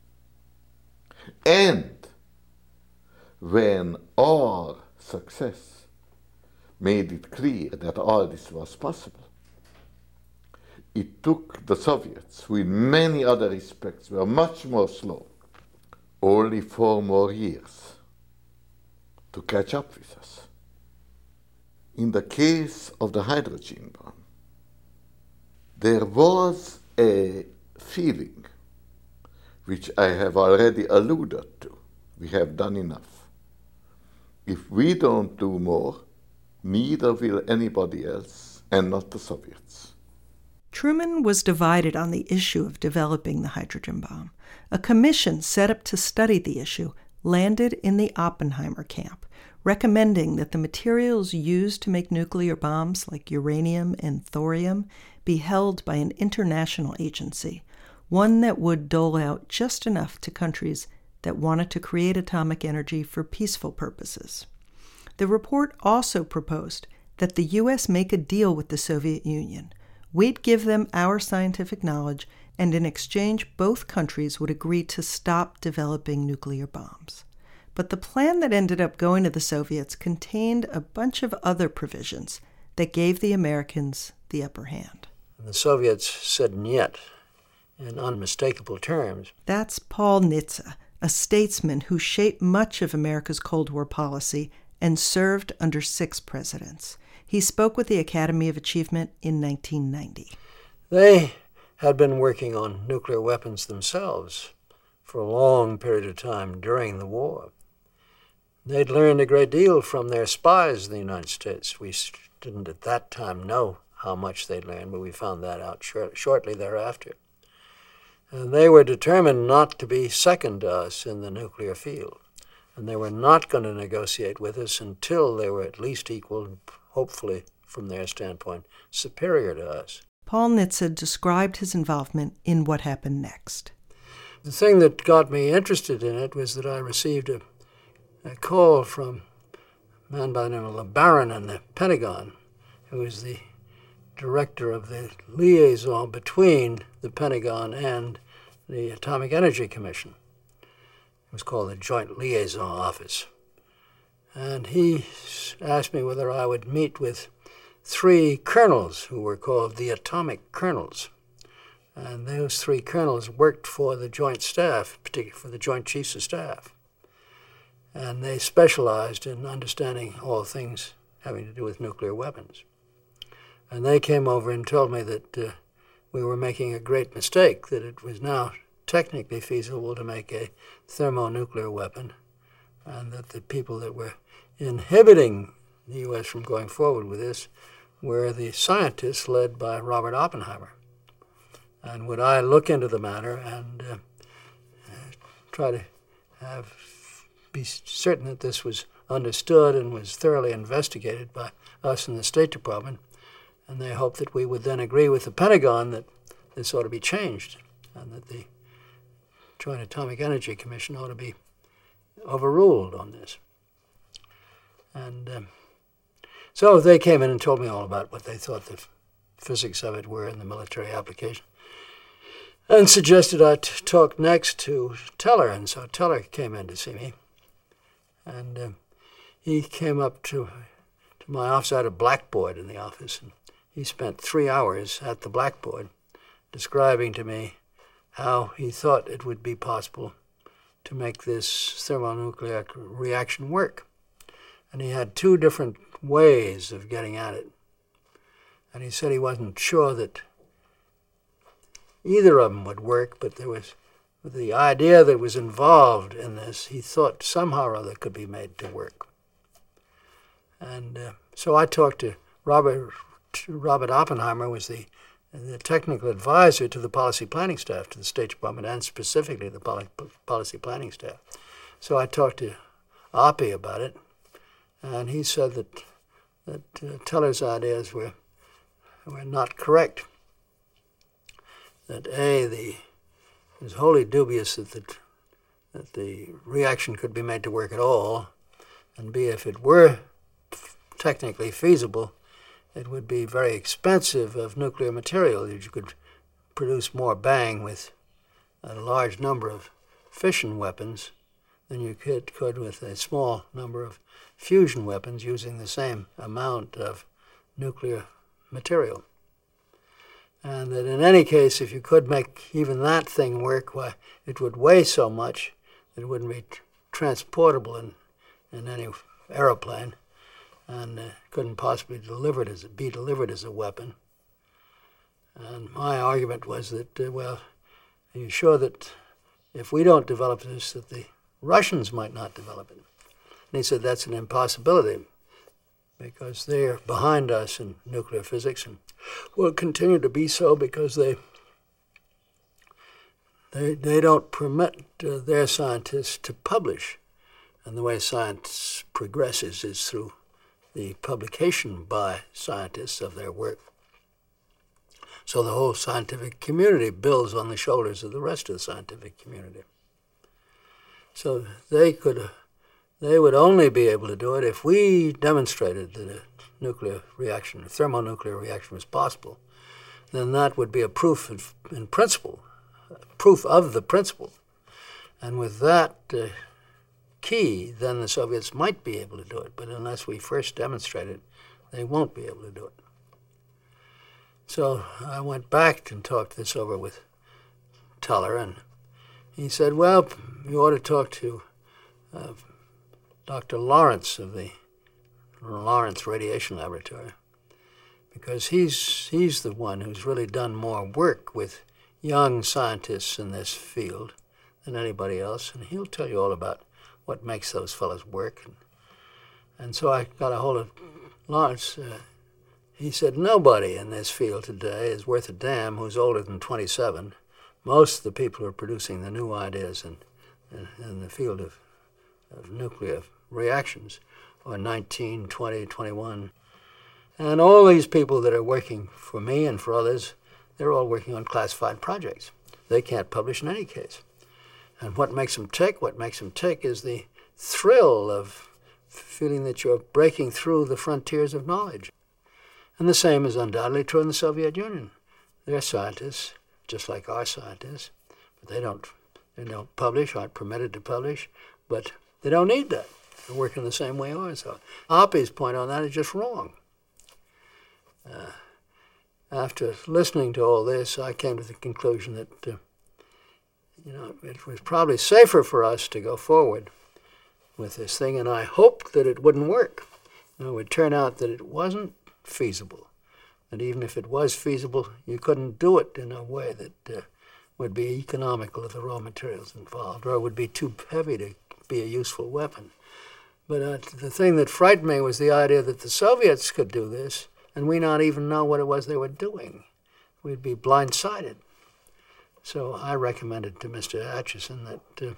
And when our success made it clear that all this was possible, it took the Soviets, who in many other respects were much more slow, only four more years to catch up with us. In the case of the hydrogen bomb, there was a feeling, which I have already alluded to. We have done enough. If we don't do more, neither will anybody else, and not the Soviets. Truman was divided on the issue of developing the hydrogen bomb. A commission set up to study the issue landed in the Oppenheimer camp, recommending that the materials used to make nuclear bombs, like uranium and thorium, be held by an international agency, one that would dole out just enough to countries that wanted to create atomic energy for peaceful purposes. The report also proposed that the U S make a deal with the Soviet Union. We'd give them our scientific knowledge, and in exchange, both countries would agree to stop developing nuclear bombs. But the plan that ended up going to the Soviets contained a bunch of other provisions that gave the Americans the upper hand. The Soviets said "niet" in unmistakable terms. That's Paul Nitze, a statesman who shaped much of America's Cold War policy and served under six presidents. He spoke with the Academy of Achievement in nineteen ninety. They had been working on nuclear weapons themselves for a long period of time during the war. They'd learned a great deal from their spies in the United States. We didn't at that time know how much they'd learned, but we found that out short, shortly thereafter. And they were determined not to be second to us in the nuclear field. And they were not going to negotiate with us until they were at least equal, and hopefully, from their standpoint, superior to us. Paul Nitze described his involvement in what happened next. The thing that got me interested in it was that I received a, a call from a man by the name of LeBaron in the Pentagon, who was the director of the liaison between the Pentagon and the Atomic Energy Commission. It was called the Joint Liaison Office. And he asked me whether I would meet with three colonels who were called the Atomic Colonels. And those three colonels worked for the Joint Staff, particularly for the Joint Chiefs of Staff. And they specialized in understanding all things having to do with nuclear weapons. And they came over and told me that uh, we were making a great mistake, that it was now technically feasible to make a thermonuclear weapon, and that the people that were inhibiting the U S from going forward with this were the scientists led by Robert Oppenheimer. And would I look into the matter and uh, uh, try to have be certain that this was understood and was thoroughly investigated by us in the State Department, and they hoped that we would then agree with the Pentagon that this ought to be changed and that the Joint Atomic Energy Commission ought to be overruled on this. And um, so they came in and told me all about what they thought the physics of it were in the military application, and suggested I t- talk next to Teller. And so Teller came in to see me, and um, he came up to, to my office. I had a blackboard in the office, and he spent three hours at the blackboard describing to me how he thought it would be possible to make this thermonuclear reaction work. And he had two different ways of getting at it. And he said he wasn't sure that either of them would work, but there was the idea that was involved in this, he thought somehow or other could be made to work. And uh, so I talked to Robert, Robert Oppenheimer, was the the technical advisor to the policy planning staff, to the State Department, and specifically the poli- policy planning staff. So I talked to Oppie about it, and he said that that uh, Teller's ideas were were not correct. That A, the it was wholly dubious that the that the reaction could be made to work at all, and B, if it were technically feasible, it would be very expensive of nuclear material. You could produce more bang with a large number of fission weapons than you could, could with a small number of fusion weapons using the same amount of nuclear material. And that in any case, if you could make even that thing work, why, it would weigh so much that it wouldn't be t- transportable in, in any aeroplane, and uh, couldn't possibly deliver it as a, be delivered as a weapon. And my argument was that, uh, well, are you sure that if we don't develop this, that the Russians might not develop it? And he said that's an impossibility, because they're behind us in nuclear physics, and will continue to be so because they they they don't permit uh, their scientists to publish. And the way science progresses is through the publication by scientists of their work. So the whole scientific community builds on the shoulders of the rest of the scientific community. So they could, they would only be able to do it if we demonstrated that a nuclear reaction, a thermonuclear reaction was possible. Then that would be a proof of, in principle, proof of the principle. And with that uh, key, then the Soviets might be able to do it. But unless we first demonstrate it, they won't be able to do it. So I went back and talked this over with Teller, and he said, well, you ought to talk to uh, Doctor Lawrence of the Lawrence Radiation Laboratory, because he's, he's the one who's really done more work with young scientists in this field than anybody else, and he'll tell you all about what makes those fellows work. And, and so I got a hold of Lawrence. Uh, he said, nobody in this field today is worth a damn who's older than twenty-seven. Most of the people who are producing the new ideas in, in, in the field of, of nuclear reactions are nineteen, twenty, twenty-one. And all these people that are working for me and for others, they're all working on classified projects. They can't publish in any case. And what makes them tick, what makes them tick is the thrill of feeling that you're breaking through the frontiers of knowledge. And the same is undoubtedly true in the Soviet Union. They're scientists, just like our scientists, but they don't, they don't publish, aren't permitted to publish, but they don't need that. They're working the same way ours are. Oppe's point on that is just wrong. Uh, after listening to all this, I came to the conclusion that uh, you know, it was probably safer for us to go forward with this thing, and I hoped that it wouldn't work. You know, it would turn out that it wasn't feasible, and even if it was feasible, you couldn't do it in a way that uh, would be economical of the raw materials involved, or it would be too heavy to be a useful weapon. But uh, the thing that frightened me was the idea that the Soviets could do this, and we not even know what it was they were doing. We'd be blindsided. So I recommended to Mister Acheson that uh,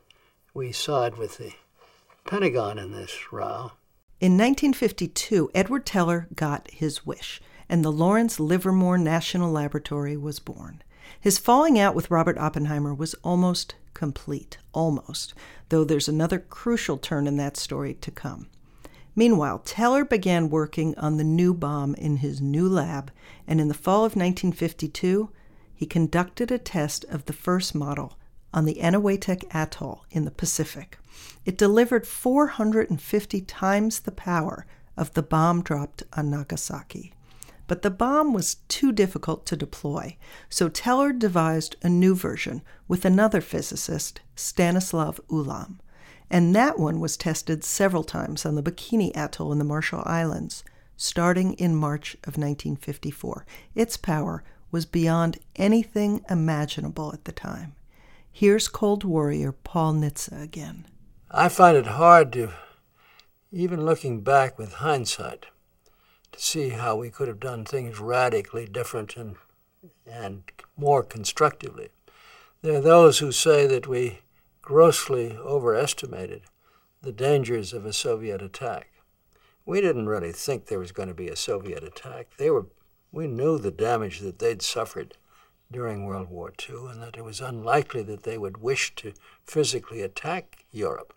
we side with the Pentagon in this row. In nineteen fifty-two, Edward Teller got his wish, and the Lawrence Livermore National Laboratory was born. His falling out with Robert Oppenheimer was almost complete, almost, though there's another crucial turn in that story to come. Meanwhile, Teller began working on the new bomb in his new lab, and in the fall of nineteen fifty-two, he conducted a test of the first model on the Eniwetok Atoll in the Pacific. It delivered four hundred fifty times the power of the bomb dropped on Nagasaki. But the bomb was too difficult to deploy, so Teller devised a new version with another physicist, Stanislav Ulam. And that one was tested several times on the Bikini Atoll in the Marshall Islands, starting in March of nineteen fifty-four. Its power was beyond anything imaginable at the time. Here's Cold Warrior Paul Nitze again. I find it hard to, even looking back with hindsight, to see how we could have done things radically different and, and more constructively. There are those who say that we grossly overestimated the dangers of a Soviet attack. We didn't really think there was going to be a Soviet attack. They were We knew the damage that they'd suffered during World War Two, and that it was unlikely that they would wish to physically attack Europe.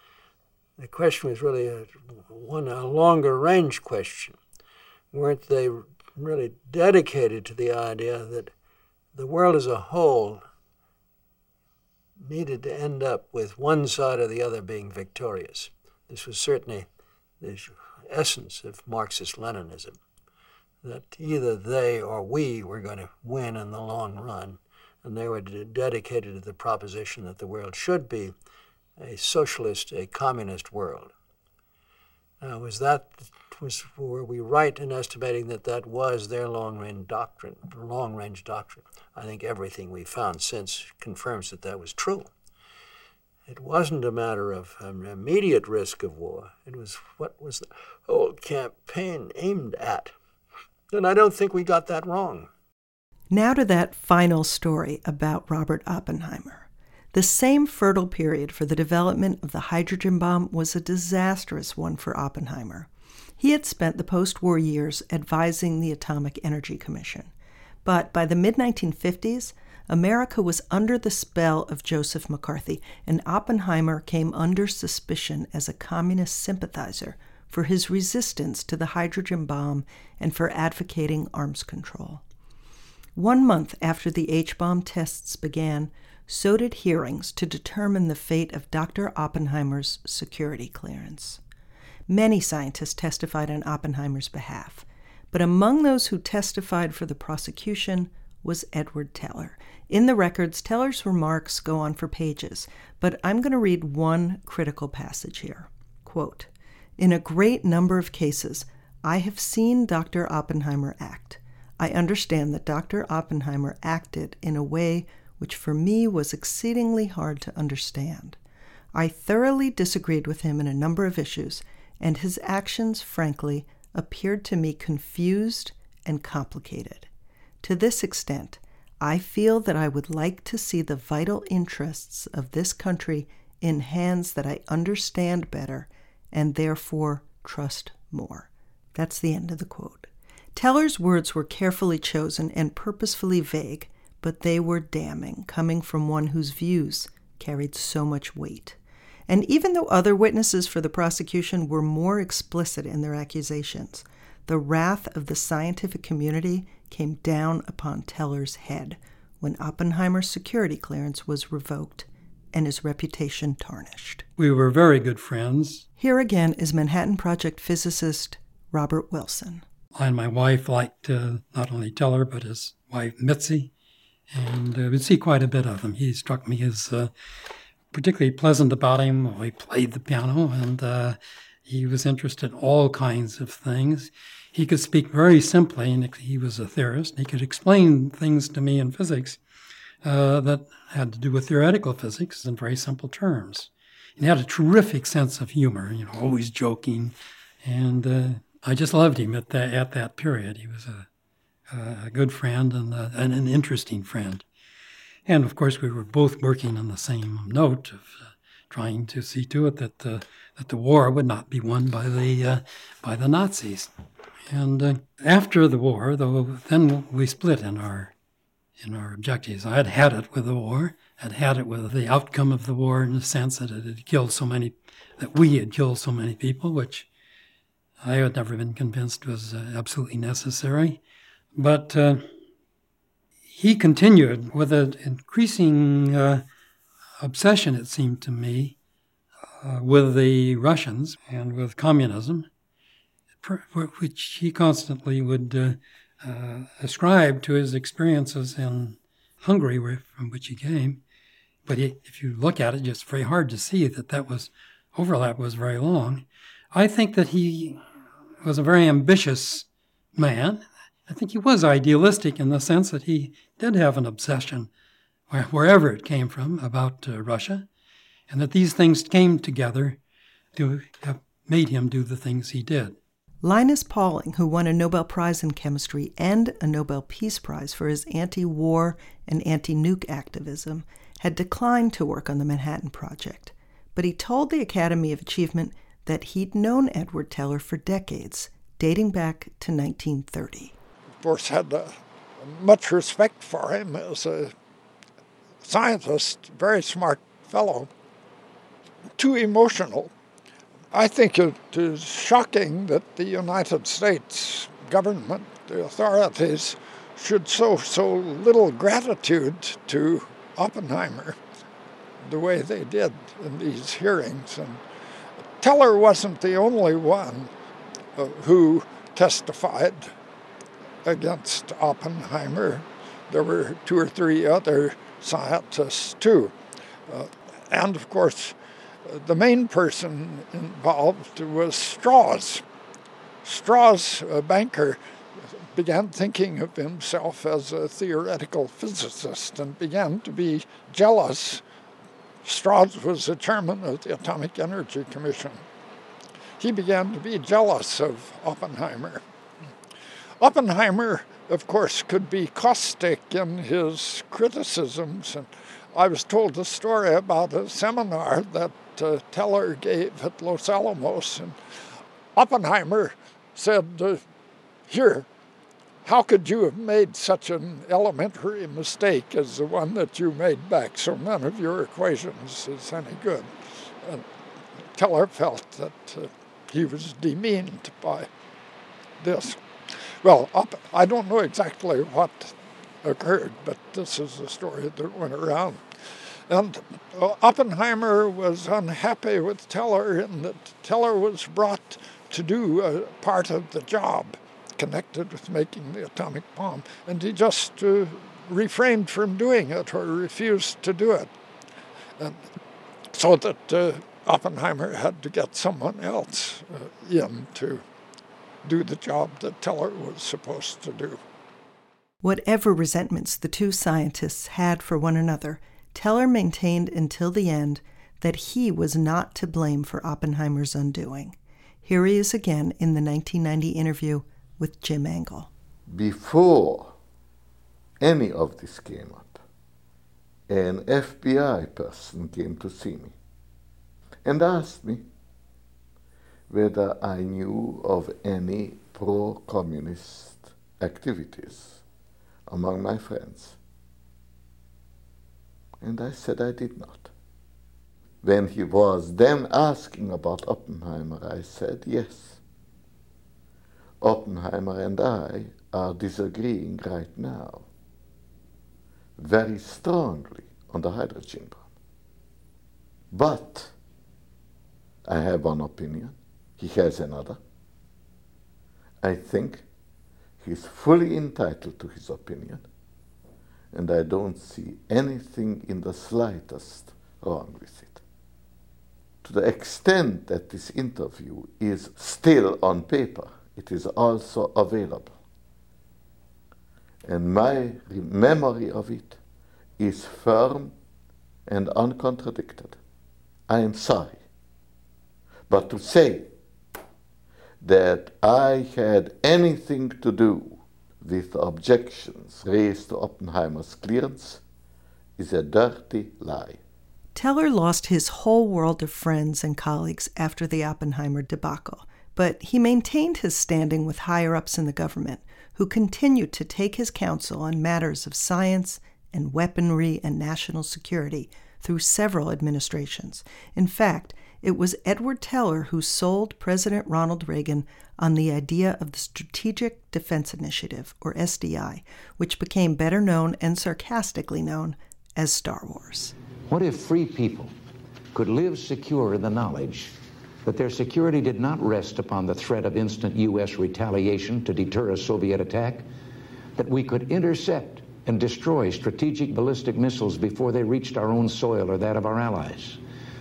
The question was really a, one, a longer-range question. Weren't they really dedicated to the idea that the world as a whole needed to end up with one side or the other being victorious? This was certainly the essence of Marxist-Leninism, that either they or we were going to win in the long run, and they were dedicated to the proposition that the world should be a socialist, a communist world. Now, was that, was, were we right in estimating that that was their long-range doctrine, long-range doctrine? I think everything we found since confirms that that was true. It wasn't a matter of an immediate risk of war. It was what was the whole campaign aimed at. And I don't think we got that wrong. Now to that final story about Robert Oppenheimer. The same fertile period for the development of the hydrogen bomb was a disastrous one for Oppenheimer. He had spent the post-war years advising the Atomic Energy Commission. But by the mid nineteen fifties, America was under the spell of Joseph McCarthy, and Oppenheimer came under suspicion as a communist sympathizer for his resistance to the hydrogen bomb and for advocating arms control. One month after the H-bomb tests began, so did hearings to determine the fate of Doctor Oppenheimer's security clearance. Many scientists testified on Oppenheimer's behalf, but among those who testified for the prosecution was Edward Teller. In the records, Teller's remarks go on for pages, but I'm going to read one critical passage here. Quote, "In a great number of cases, I have seen Doctor Oppenheimer act. I understand that Doctor Oppenheimer acted in a way which for me was exceedingly hard to understand. I thoroughly disagreed with him in a number of issues, and his actions, frankly, appeared to me confused and complicated. To this extent, I feel that I would like to see the vital interests of this country in hands that I understand better and therefore trust more." That's the end of the quote. Teller's words were carefully chosen and purposefully vague, but they were damning, coming from one whose views carried so much weight. And even though other witnesses for the prosecution were more explicit in their accusations, the wrath of the scientific community came down upon Teller's head when Oppenheimer's security clearance was revoked and his reputation tarnished. We were very good friends. Here again is Manhattan Project physicist Robert Wilson. I and my wife liked uh, not only Teller, but his wife Mitzi, and uh, we'd see quite a bit of him. He struck me as uh, particularly pleasant about him. He played the piano, and uh, he was interested in all kinds of things. He could speak very simply, and he was a theorist. He could explain things to me in physics uh, that had to do with theoretical physics in very simple terms. And he had a terrific sense of humor, you know, always joking, and uh, I just loved him at that at that period. He was a, a good friend and, a, and an interesting friend. And of course, we were both working on the same note of uh, trying to see to it that uh, that the war would not be won by the uh, by the Nazis. And uh, after the war, though, then we split in our in our objectives. I had had it with the war, had had it with the outcome of the war in the sense that it had killed so many, that we had killed so many people, which I had never been convinced was uh, absolutely necessary. But uh, he continued with an increasing uh, obsession, it seemed to me, uh, with the Russians and with communism, which he constantly would uh, uh, ascribe to his experiences in Hungary, where, from which he came. But he, if you look at it, it's very hard to see that that was overlap was very long. I think that he was a very ambitious man. I think he was idealistic in the sense that he did have an obsession, wherever it came from, about uh, Russia, and that these things came together to have made him do the things he did. Linus Pauling, who won a Nobel Prize in Chemistry and a Nobel Peace Prize for his anti-war and anti-nuke activism, had declined to work on the Manhattan Project, but he told the Academy of Achievement that he'd known Edward Teller for decades, dating back to nineteen thirty. Of course, had uh, much respect for him as a scientist, very smart fellow, too emotional. I think it is shocking that the United States government, the authorities, should show so little gratitude to Oppenheimer the way they did in these hearings. And Teller wasn't the only one uh, who testified against Oppenheimer. There were two or three other scientists too. Uh, and of course, uh, the main person involved was Strauss. Strauss, a banker, began thinking of himself as a theoretical physicist and began to be jealous. Strauss was the chairman of the Atomic Energy Commission. He began to be jealous of Oppenheimer. Oppenheimer, of course, could be caustic in his criticisms. And I was told a story about a seminar that uh, Teller gave at Los Alamos. And Oppenheimer said, uh, here, how could you have made such an elementary mistake as the one that you made back so none of your equations is any good? And Teller felt that uh, he was demeaned by this. Well, I don't know exactly what occurred, but this is a story that went around. And uh, Oppenheimer was unhappy with Teller in that Teller was brought to do a part of the job connected with making the atomic bomb, and he just uh, refrained from doing it or refused to do it. And so that uh, Oppenheimer had to get someone else uh, in to do the job that Teller was supposed to do. Whatever resentments the two scientists had for one another, Teller maintained until the end that he was not to blame for Oppenheimer's undoing. Here he is again in the nineteen ninety interview with Jim Angle. Before any of this came up, an F B I person came to see me and asked me whether I knew of any pro-communist activities among my friends. And I said I did not. When he was then asking about Oppenheimer, I said yes. Oppenheimer and I are disagreeing right now very strongly on the hydrogen bomb. But I have one opinion, he has another. I think he's fully entitled to his opinion, and I don't see anything in the slightest wrong with it. To the extent that this interview is still on paper, it is also available. And my memory of it is firm and uncontradicted. I am sorry. But to say that I had anything to do with objections raised to Oppenheimer's clearance is a dirty lie. Teller lost his whole world of friends and colleagues after the Oppenheimer debacle, but he maintained his standing with higher-ups in the government, who continued to take his counsel on matters of science and weaponry and national security through several administrations. In fact, it was Edward Teller who sold President Ronald Reagan on the idea of the Strategic Defense Initiative, or S D I, which became better known and sarcastically known as Star Wars. What if free people could live secure in the knowledge that their security did not rest upon the threat of instant U S retaliation to deter a Soviet attack, that we could intercept and destroy strategic ballistic missiles before they reached our own soil or that of our allies?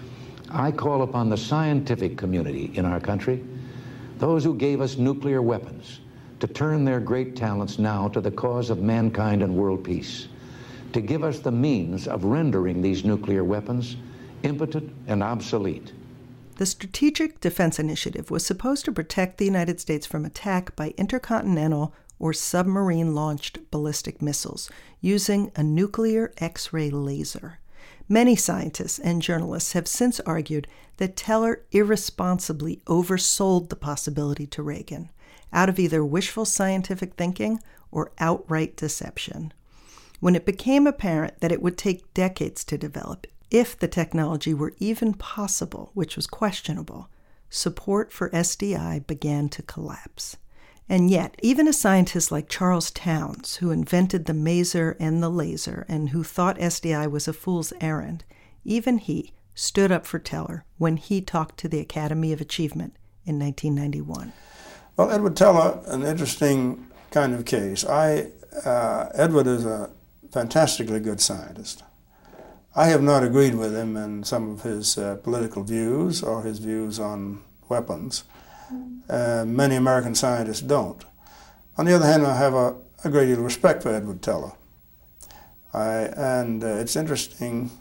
I call upon the scientific community in our country, those who gave us nuclear weapons, to turn their great talents now to the cause of mankind and world peace, to give us the means of rendering these nuclear weapons impotent and obsolete. The Strategic Defense Initiative was supposed to protect the United States from attack by intercontinental or submarine-launched ballistic missiles using a nuclear X-ray laser. Many scientists and journalists have since argued that Teller irresponsibly oversold the possibility to Reagan, out of either wishful scientific thinking or outright deception. When it became apparent that it would take decades to develop, if the technology were even possible, which was questionable, support for S D I began to collapse. And yet, even a scientist like Charles Townes, who invented the maser and the laser and who thought S D I was a fool's errand, even he stood up for Teller when he talked to the Academy of Achievement in nineteen ninety-one. Well, Edward Teller, an interesting kind of case. I, uh, Edward is a fantastically good scientist. I have not agreed with him in some of his uh, political views or his views on weapons. Uh, many American scientists don't. On the other hand, I have a, a great deal of respect for Edward Teller. I, and uh, it's interesting,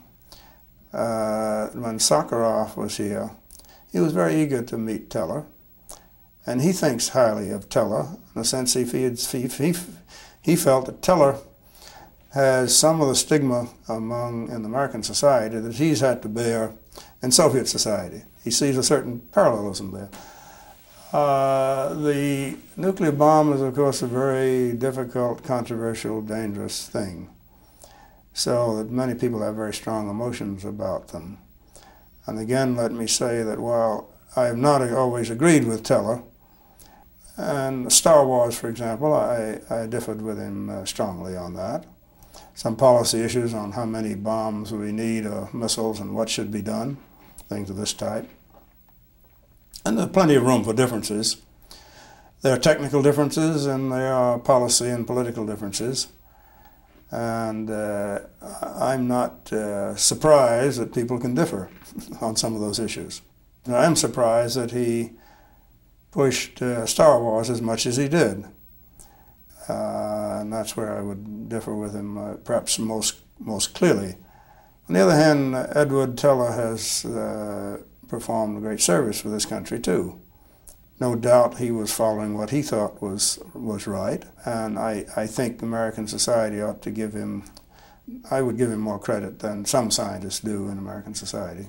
uh, when Sakharov was here, he was very eager to meet Teller. And he thinks highly of Teller, in the sense he, he, he, he felt that Teller has some of the stigma among in American society that he's had to bear in Soviet society. He sees a certain parallelism there. Uh, the nuclear bomb is, of course, a very difficult, controversial, dangerous thing, so that many people have very strong emotions about them. And again, let me say that while I have not always agreed with Teller, and Star Wars, for example, I, I differed with him uh, strongly on that. Some policy issues on how many bombs we need or missiles and what should be done, things of this type. And there's plenty of room for differences. There are technical differences and there are policy and political differences. And uh, I'm not uh, surprised that people can differ on some of those issues. And I am surprised that he pushed uh, Star Wars as much as he did. Uh, and that's where I would differ with him uh, perhaps most, most clearly. On the other hand, Edward Teller has uh, performed a great service for this country too. No doubt he was following what he thought was was right, and I, I think American society ought to give him, I would give him more credit than some scientists do in American society.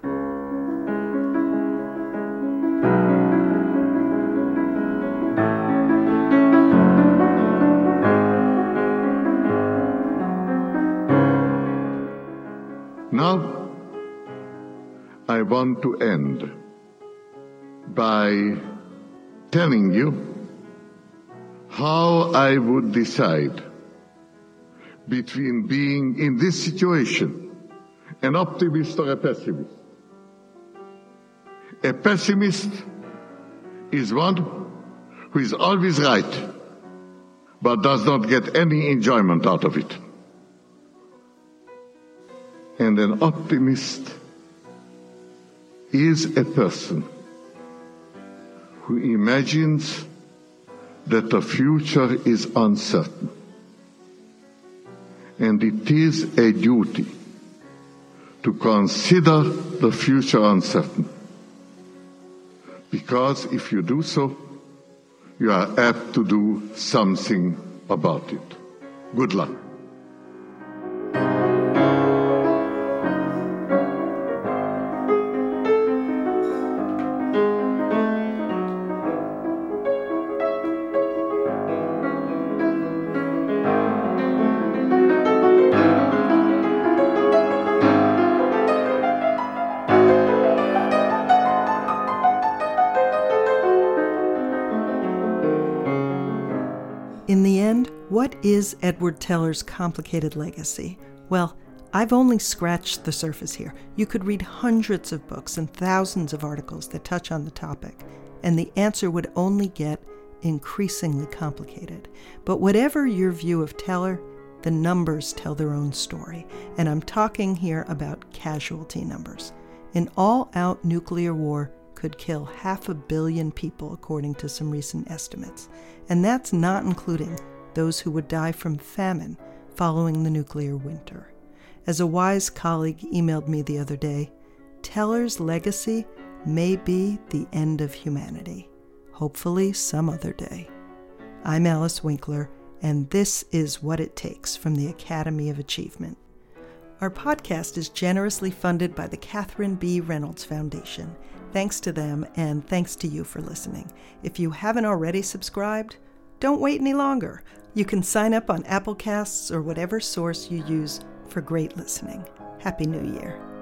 Now, I want to end by telling you how I would decide between being in this situation an optimist or a pessimist. A pessimist is one who is always right, but does not get any enjoyment out of it. And an optimist is a person who imagines that the future is uncertain. And it is a duty to consider the future uncertain. Because if you do so, you are apt to do something about it. Good luck. In the end, what is Edward Teller's complicated legacy? Well, I've only scratched the surface here. You could read hundreds of books and thousands of articles that touch on the topic, and the answer would only get increasingly complicated. But whatever your view of Teller, the numbers tell their own story, and I'm talking here about casualty numbers. An all-out nuclear war could kill half a billion people, according to some recent estimates. And that's not including those who would die from famine following the nuclear winter. As a wise colleague emailed me the other day, Teller's legacy may be the end of humanity. Hopefully some other day. I'm Alice Winkler, and this is What It Takes from the Academy of Achievement. Our podcast is generously funded by the Catherine B. Reynolds Foundation. Thanks to them, and thanks to you for listening. If you haven't already subscribed, don't wait any longer. You can sign up on Apple Casts or whatever source you use for great listening. Happy New Year.